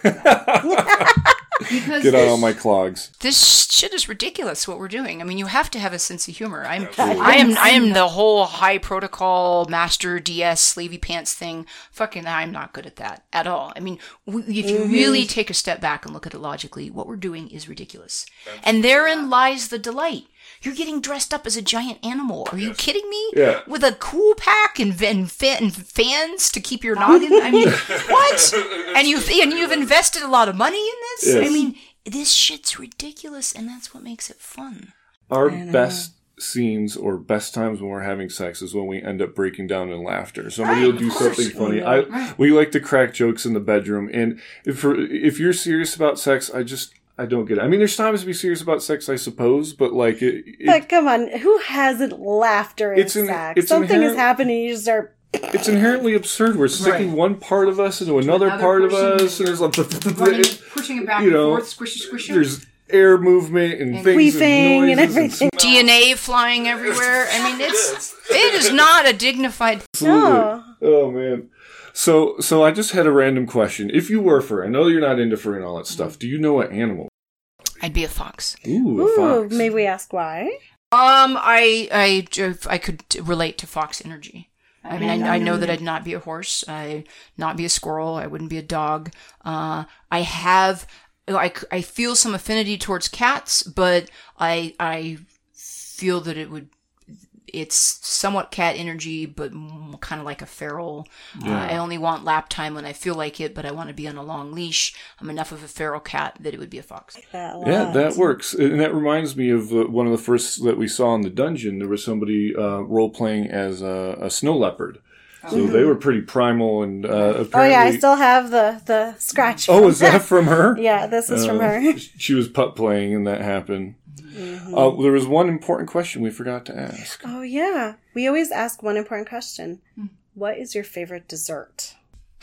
Because Get out all my clogs. this shit is ridiculous what we're doing. I mean, you have to have a sense of humor. I'm I am I am the whole high protocol master D S slavey pants thing. Fucking I'm not good at that at all. I mean, we, if you really take a step back and look at it logically, what we're doing is ridiculous. And therein lies the delight. You're getting dressed up as a giant animal. Are you kidding me? Yeah. With a cool pack and, and, fa- and fans to keep your noggin. I mean, what? And you've and you've invested a lot of money in this. Yes. I mean, this shit's ridiculous, and that's what makes it fun. Our best scenes or best times when we're having sex is when we end up breaking down in laughter. Somebody Right, will do of course. something funny. I we like to crack jokes in the bedroom, and if for, if you're serious about sex, I just I don't get it. I mean, there's times to be serious about sex, I suppose, but like it. it But come on, who hasn't laughter in It's in- sex? it's Something inherent- is happening, you just start. It's inherently absurd. We're sticking Right. one part of us into another, another part person, of us, and there's like pushing it back you know, squishy, squishy. there's air movement and, And things queefing and and, noises everything. smells. D N A flying everywhere. I mean, it's it is not a dignified. Absolutely. No. Oh man. So so I just had a random question. If you were fur, I know you're not into fur and all that stuff. Do you know what animal? I'd be a fox. Ooh, a Ooh, fox. may we ask why? Um, I I I could relate to fox energy. I mean, I, I know that I'd not be a horse. I'd not be a squirrel. I wouldn't be a dog. Uh, I have, I, I feel some affinity towards cats, but I I feel that it would, it's somewhat cat energy, but kind of like a feral. Uh, I only want lap time when I feel like it, but I want to be on a long leash. I'm enough of a feral cat that it would be a fox. That Yeah, lot. that works. And that reminds me of uh, one of the first that we saw in the dungeon. There was somebody uh, role-playing as a, a snow leopard. So they were pretty primal and uh, apparently... Oh yeah, I still have the the scratch. Oh, from is that from her? Yeah, this is from Uh, her. She was putt playing and that happened. Uh, there was one important question we forgot to ask. Oh yeah, we always ask one important question: what is your favorite dessert?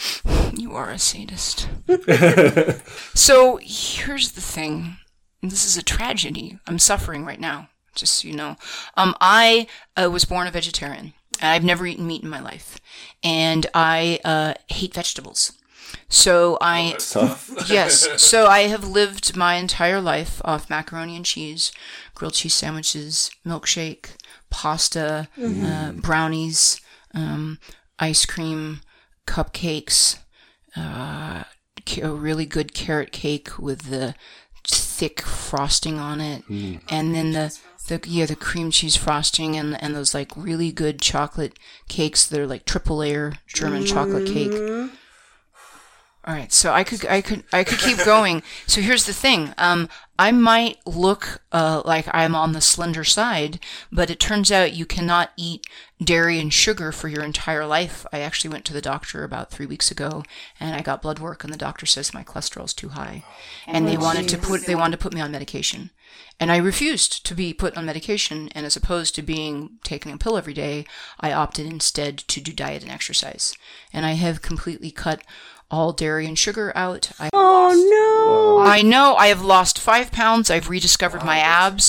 You are a sadist. So here's the thing. This is a tragedy. I'm suffering right now, just so you know. Um, I uh, was born a vegetarian. I've never eaten meat in my life. And I uh, hate vegetables. So I... That's tough. Yes. So I have lived my entire life off macaroni and cheese, grilled cheese sandwiches, milkshake, pasta, uh, brownies, um, ice cream, cupcakes, uh, ca- a really good carrot cake with the thick frosting on it, and then the the yeah the cream cheese frosting and and those like really good chocolate cakes that are like triple layer German chocolate cake. All right, so I could I could I could keep going. So here's the thing. Um, I might look uh, like I'm on the slender side, but it turns out you cannot eat dairy and sugar for your entire life. I actually went to the doctor about three weeks ago, and I got blood work, and the doctor says my cholesterol's too high, and they wanted to put they wanted to put me on medication, and I refused to be put on medication. And as opposed to being taking a pill every day, I opted instead to do diet and exercise, and I have completely cut all dairy and sugar out. I Oh no! I know I have lost five pounds. I've rediscovered my abs.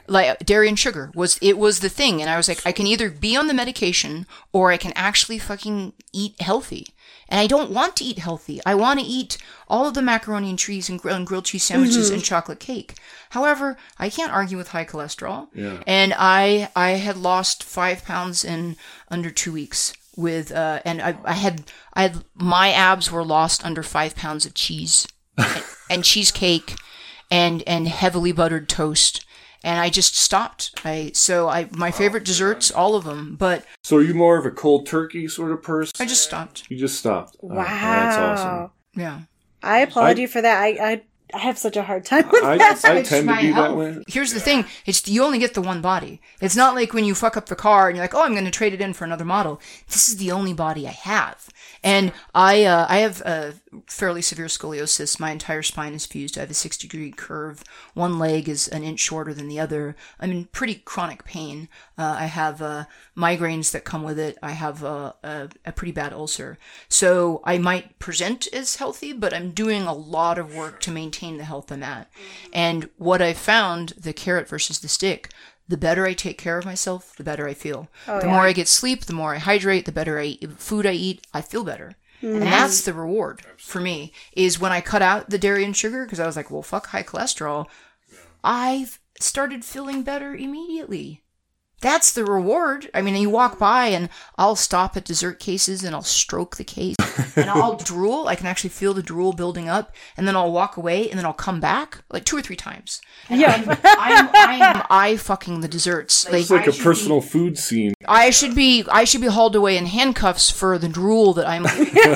like dairy and sugar was it was the thing, and I was like, I can either be on the medication or I can actually fucking eat healthy. And I don't want to eat healthy. I want to eat all of the macaroni and cheese and, gr- and grilled cheese sandwiches mm-hmm. and chocolate cake. However, I can't argue with high cholesterol. Yeah. And I I had lost five pounds in under two weeks with uh and I I had I had my abs were lost under five pounds of cheese and, and cheesecake and and heavily buttered toast. And I just stopped. I so I my favorite desserts, all of them. But so are you more of a cold turkey sort of person? I just stopped. You just stopped. Wow, oh, that's awesome. Yeah, I applaud I, you for that. I, I I have such a hard time with I, that. I, I tend to be health. that way. Here's the thing: it's you only get the one body. It's not like when you fuck up the car and you're like, oh, I'm going to trade it in for another model. This is the only body I have. And I uh, I have a fairly severe scoliosis. My entire spine is fused. I have a sixty degree curve. One leg is an inch shorter than the other. I'm in pretty chronic pain. Uh, I have uh, migraines that come with it. I have a, a, a pretty bad ulcer. So I might present as healthy, but I'm doing a lot of work to maintain the health I'm at. And what I found, the carrot versus the stick, the better I take care of myself, the better I feel. Oh, the yeah. more I get sleep, the more I hydrate, the better I food I eat, I feel better. Mm-hmm. And that's the reward for me, is when I cut out the dairy and sugar, because I was like, well, fuck high cholesterol, yeah. I've started feeling better immediately. That's the reward. I mean, you walk by and I'll stop at dessert cases and I'll stroke the case and I'll drool. I can actually feel the drool building up, and then I'll walk away and then I'll come back like two or three times. And yeah. I'm, I'm, I'm eye fucking the desserts. It's like, like a personal be, food scene. I should be, I should be hauled away in handcuffs for the drool that I'm,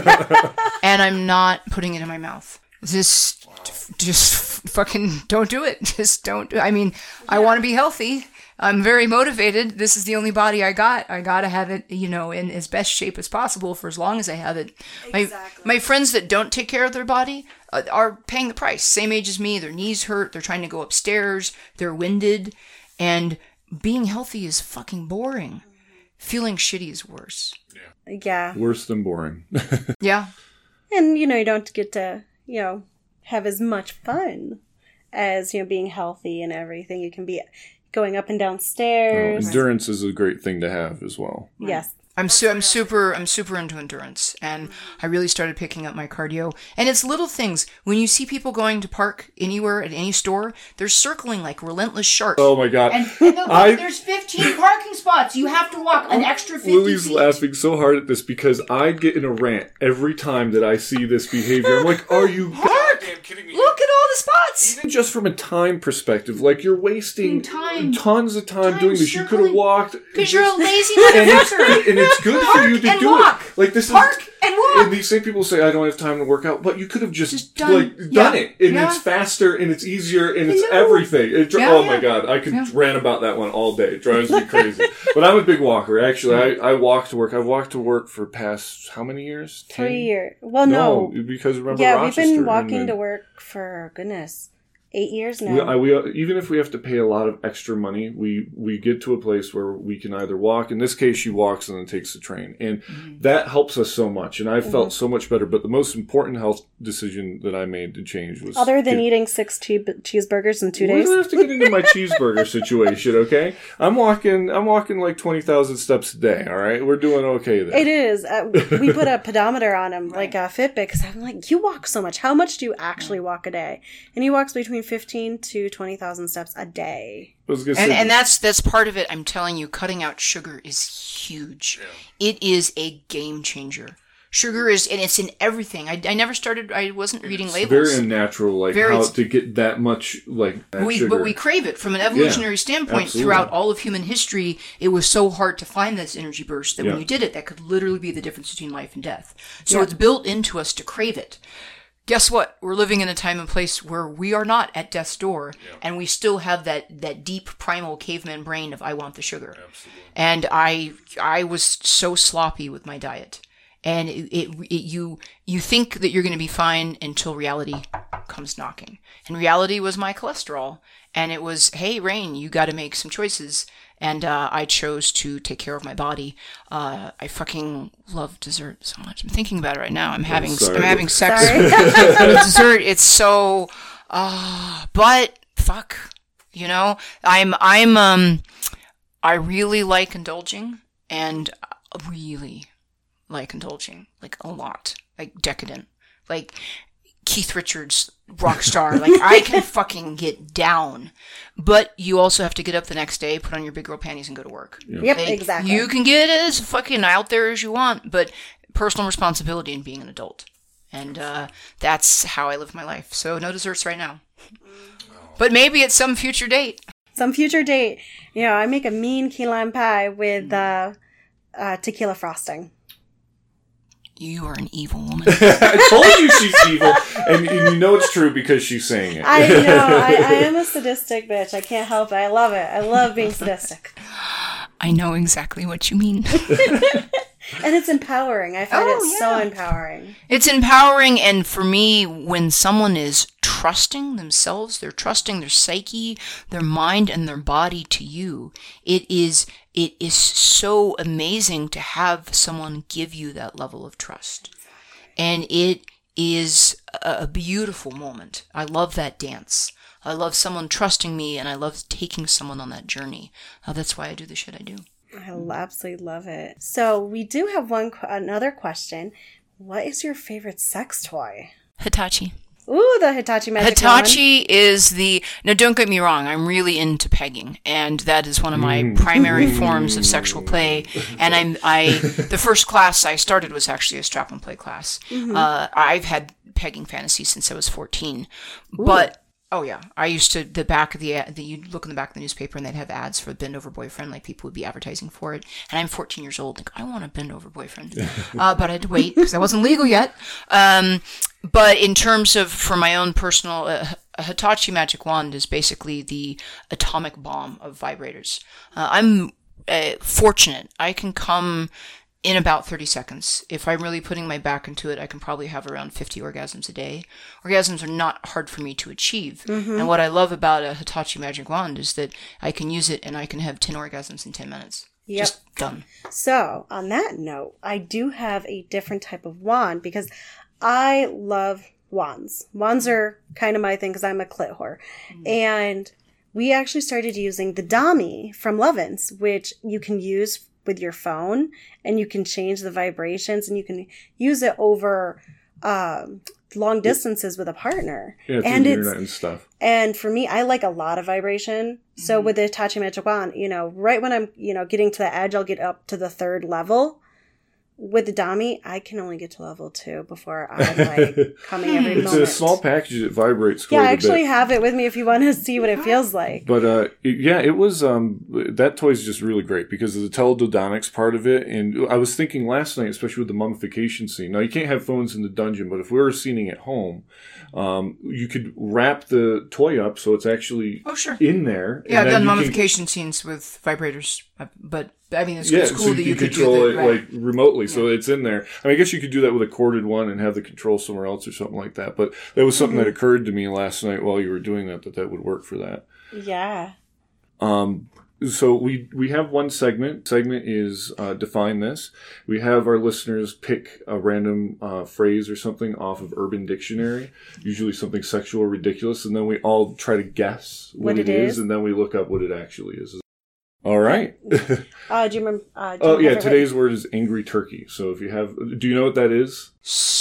and I'm not putting it in my mouth. Just, wow. just fucking don't do it. Just don't do it. I mean, yeah. I want to be healthy. I'm very motivated. This is the only body I got. I gotta have it, you know, in as best shape as possible for as long as I have it. Exactly. My my friends that don't take care of their body uh, are paying the price. Same age as me. Their knees hurt. They're trying to go upstairs. They're winded. And being healthy is fucking boring. Mm-hmm. Feeling shitty is worse. Yeah. Yeah. Worse than boring. Yeah. And, you know, you don't get to, you know, have as much fun as, you know, being healthy and everything. You can be going up and down stairs. Oh, endurance is a great thing to have as well. Yes. I'm su- I'm super I'm super into endurance, and I really started picking up my cardio. And it's little things. When you see people going to park anywhere at any store, they're circling like relentless sharks. Oh my god! And, and look, I, there's fifteen parking spots. You have to walk an extra fifty Lily's feet. laughing so hard at this because I get in a rant every time that I see this behavior. I'm like, are you goddamn kidding me? Look at all the spots. Even just from a time perspective, like you're wasting time. tons of time, time doing this. You could have walked because you're a lazy motherfucker. And it's good Park for you to and do walk. it. Like this Park is, and walk. And these same people say I don't have time to work out, but you could have just, just done, like yeah. done it, and yeah. it's faster, and it's easier, and it's everything. It, yeah, oh yeah. my god, I could yeah. rant about that one all day. It drives me crazy. But I'm a big walker. Actually, I, I walk to work. I've walked to work for past how many years? Ten? Three years. Well, no, no, because remember, yeah, Rochester, we've been walking then, to work for goodness. Eight years now. We, I, we, even if we have to pay a lot of extra money, we, we get to a place where we can either walk. In this case, she walks and then takes the train. And mm-hmm. that helps us so much. And I mm-hmm. felt so much better. But the most important health decision that I made to change was... Other than get, eating six che- cheeseburgers in two we days? We don't have to get into my cheeseburger situation, okay? I'm walking I'm walking like twenty thousand steps a day, all right? We're doing okay there. It is. Uh, we put a pedometer on him, like a Fitbit, because I'm like, you walk so much. How much do you actually walk a day? And he walks between fifteen to twenty thousand steps a day. I was gonna and, say, and that's that's part of it. I'm telling you, cutting out sugar is huge. Yeah. It is a game changer. Sugar is, and it's in everything. I, I never started, I wasn't reading it's labels. Very unnatural, like very, how to get that much, like, that we, sugar. But we crave it from an evolutionary yeah, standpoint. Absolutely. Throughout all of human history, it was so hard to find this energy burst that yeah. when you did it, that could literally be the difference between life and death. So yeah. it's built into us to crave it. Guess what? We're living in a time and place where we are not at death's door, yeah. and we still have that, that deep primal caveman brain of I want the sugar. Absolutely. And I I was so sloppy with my diet, and it, it, it you you think that you're going to be fine until reality comes knocking. And reality was my cholesterol, and it was, hey, Rain, you got to make some choices. And uh, I chose to take care of my body. Uh, I fucking love dessert so much. I'm thinking about it right now. I'm having I'm, I'm having sex with dessert. It's so, uh, but fuck, You know, I'm, I'm, um, I really like indulging, and really like indulging, like a lot, like decadent, like Keith Richards, rock star. Like, I can fucking get down. But you also have to get up the next day, put on your big girl panties, and go to work. Yeah. Yep, like, exactly. You can get as fucking out there as you want, but personal responsibility in being an adult. And uh, that's how I live my life. So no desserts right now. But maybe at some future date. Some future date. You know, I make a mean key lime pie with uh, uh, tequila frosting. You are an evil woman. I told you she's evil, and, and you know it's true because she's saying it. I know. I, I am a sadistic bitch. I can't help it. I love it. I love being sadistic. I know exactly what you mean. And it's empowering. I find Oh, it yeah. so empowering. It's empowering, and for me, when someone is trusting themselves, they're trusting their psyche, their mind, and their body to you, it is it is so amazing to have someone give you that level of trust. And it is a beautiful moment. I love that dance. I love someone trusting me, and I love taking someone on that journey. Uh, that's why I do the shit I do. I absolutely love it. So we do have one qu- another question. What is your favorite sex toy? Hitachi. Ooh, the Hitachi Magic Wand. Hitachi is the... Now, don't get me wrong. I'm really into pegging, and that is one of my primary forms of sexual play. And I'm I the first class I started was actually a strap and play class. Mm-hmm. Uh, I've had pegging fantasies since I was fourteen, Ooh. but. Oh yeah, I used to the back of the ad, the you'd look in the back of the newspaper and they'd have ads for Bend Over Boyfriend, like people would be advertising for it. And I'm fourteen years old, like I want a Bend Over Boyfriend, uh, but I had to wait because I wasn't legal yet. Um, but in terms of for my own personal, uh, a Hitachi Magic Wand is basically the atomic bomb of vibrators. Uh, I'm uh, fortunate; I can come in about thirty seconds. If I'm really putting my back into it, I can probably have around fifty orgasms a day. Orgasms are not hard for me to achieve. Mm-hmm. And what I love about a Hitachi Magic Wand is that I can use it and I can have ten orgasms in ten minutes. Yep. Just done. So, on that note, I do have a different type of wand because I love wands. Wands are kind of my thing because I'm a clit whore. Mm-hmm. And we actually started using the Dami from Lovin's, which you can use with your phone, and you can change the vibrations, and you can use it over um, long distances with a partner. Yeah, through and the it's, internet and stuff. And for me, I like a lot of vibration. So mm-hmm. with the Hitachi Magic Wand, you know, right when I'm, you know, getting to the edge, I'll get up to the third level. With the Dami, I can only get to level two before I'm like coming every it's moment. It's a small package that vibrates quite Yeah, I a actually bit. have it with me if you want to see what it feels like. But uh, it, yeah, it was um, that toy is just really great because of the teledildonics part of it. And I was thinking last night, especially with the mummification scene. Now you can't have phones in the dungeon, but if we were scening at home, um, you could wrap the toy up so it's actually oh, sure. in there. Yeah, I've done can... mummification scenes with vibrators, but. I mean, it's, yeah, it's cool so you that can you could control do it that, right. like remotely, yeah. so it's in there. I mean, I guess you could do that with a corded one and have the control somewhere else or something like that. But that was something mm-hmm. that occurred to me last night while you were doing that, that that would work for that. Yeah. Um. So we we have one segment. Segment is uh, define this. We have our listeners pick a random uh, phrase or something off of Urban Dictionary, usually something sexual or ridiculous, and then we all try to guess what, what it, it is, is, and then we look up what it actually is. All right. uh, do you remember? Uh, do you oh, yeah. remember Today's what? word is angry turkey. So if you have, do you know what that is?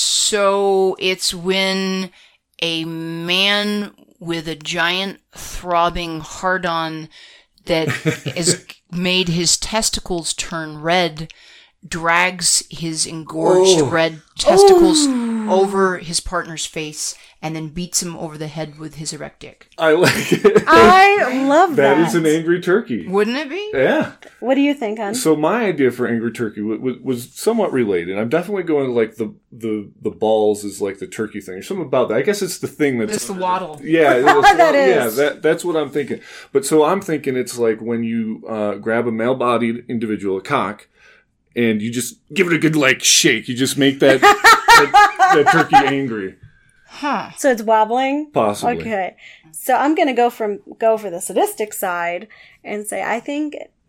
So it's when a man with a giant throbbing hard-on that has made his testicles turn red drags his engorged oh. red testicles oh. over his partner's face and then beats him over the head with his erect dick. I like it. I love that. That is an angry turkey. Wouldn't it be? Yeah. What do you think, hon? So my idea for angry turkey was, was, was somewhat related. I'm definitely going to like the, the, the balls is like the turkey thing. There's something about that. I guess it's the thing that's... It's the waddle. Yeah. that is. Yeah, that, that's what I'm thinking. But so I'm thinking it's like when you uh, grab a male-bodied individual, a cock, and you just give it a good, like, shake. You just make that, that, that turkey angry. Huh. So it's wobbling? Possibly. Okay. So I'm going to go from go for the sadistic side and say I think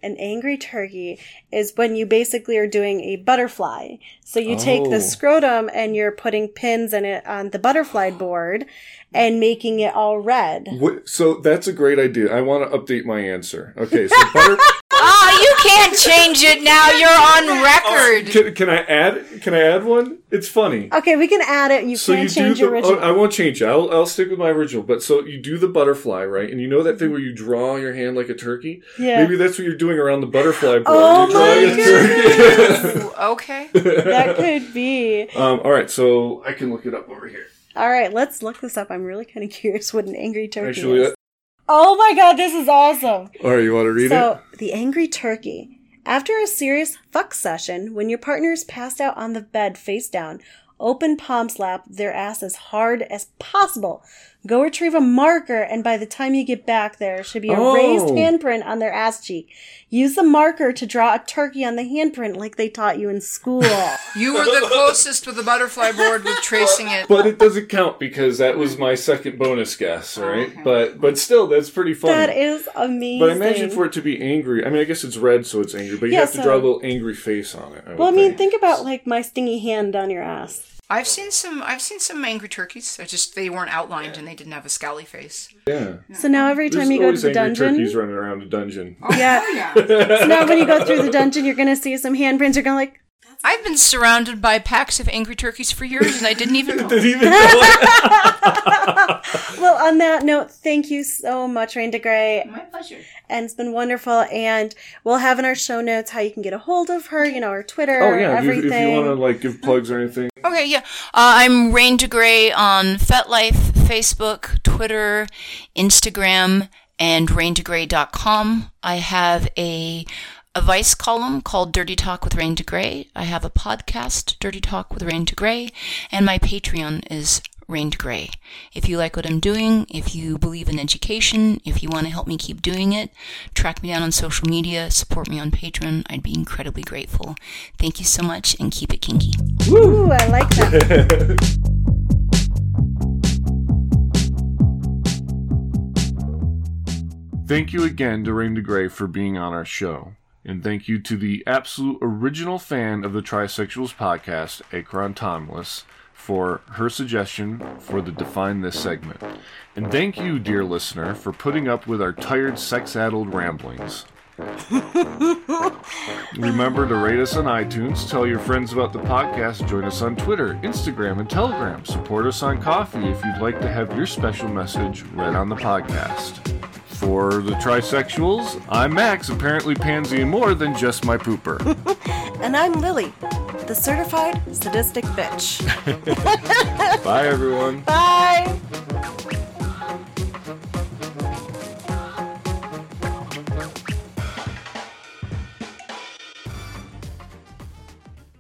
an angry turkey is when you basically are doing a butterfly. So you take Oh. the scrotum and you're putting pins in it on the butterfly board and making it all red. What, so that's a great idea. I want to update my answer. Okay, so butter. Ah, you can't change it now. You're on record. Can, can I add? Can I add one? It's funny. Okay, we can add it. You So can't you do change the. your original. Oh, I won't change it. I'll, I'll stick with my original. But so you do the butterfly, right? And you know that thing where you draw your hand like a turkey? Yeah. Maybe that's what you're doing around the butterfly board. Oh You're drawing my a turkey. Ooh, okay. That could be. um, all right, so I can look it up over here. All right, let's look this up. I'm really kind of curious what an angry turkey Actually, is. uh, Oh my god, this is awesome. all right, you want to read So, it? the angry turkey. After a serious fuck session, when your partner is passed out on the bed face down, open palm slap their ass as hard as possible. Go retrieve a marker, and by the time you get back, there should be a Oh. raised handprint on their ass cheek. Use the marker to draw a turkey on the handprint like they taught you in school. You were the closest with the butterfly board with tracing it. But it doesn't count because that was my second bonus guess, all right? Okay. But but still, that's pretty funny. That is amazing. But I imagine for it to be angry, I mean, I guess it's red, so it's angry, but you Yeah, have to so- draw a little angry face on it. I Well, I would mean, think. think about like my stingy hand down your ass. I've seen some. I've seen some angry turkeys. I just they weren't outlined and they didn't have a scowly face. Yeah. So now every There's time you go to always the angry dungeon, turkeys running around a dungeon. yeah. So now when you go through the dungeon, you're gonna see some handprints. You're gonna like, I've been surrounded by packs of angry turkeys for years and I didn't even know. Didn't even know it. well, on that note, thank you so much, Rain DeGray. My pleasure. And it's been wonderful. And we'll have in our show notes how you can get a hold of her, you know, her Twitter, Oh yeah, if you, everything. if you want to like give plugs or anything. Okay, yeah. Uh, I'm Rain DeGray on FetLife, Facebook, Twitter, Instagram, and rain degray dot com. I have a a Vice column called Dirty Talk with Rain DeGray. I have a podcast, Dirty Talk with Rain DeGray, and my Patreon is Rain DeGray. If you like what I'm doing, if you believe in education, if you want to help me keep doing it, track me down on social media, support me on Patreon, I'd be incredibly grateful. Thank you so much, and keep it kinky. Ooh, I like that. Thank you again to Rain DeGray for being on our show. And thank you to the absolute original fan of the Trisexuals podcast, Akron Tomless, for her suggestion for the Define This segment. And thank you, dear listener, for putting up with our tired, sex-addled ramblings. Remember to rate us on iTunes, tell your friends about the podcast, join us on Twitter, Instagram, and Telegram. Support us on Ko-fi if you'd like to have your special message read on the podcast. For the Trisexuals, I'm Max, apparently pansy more than just my pooper. And I'm Lily, the certified sadistic bitch. Bye, everyone. Bye.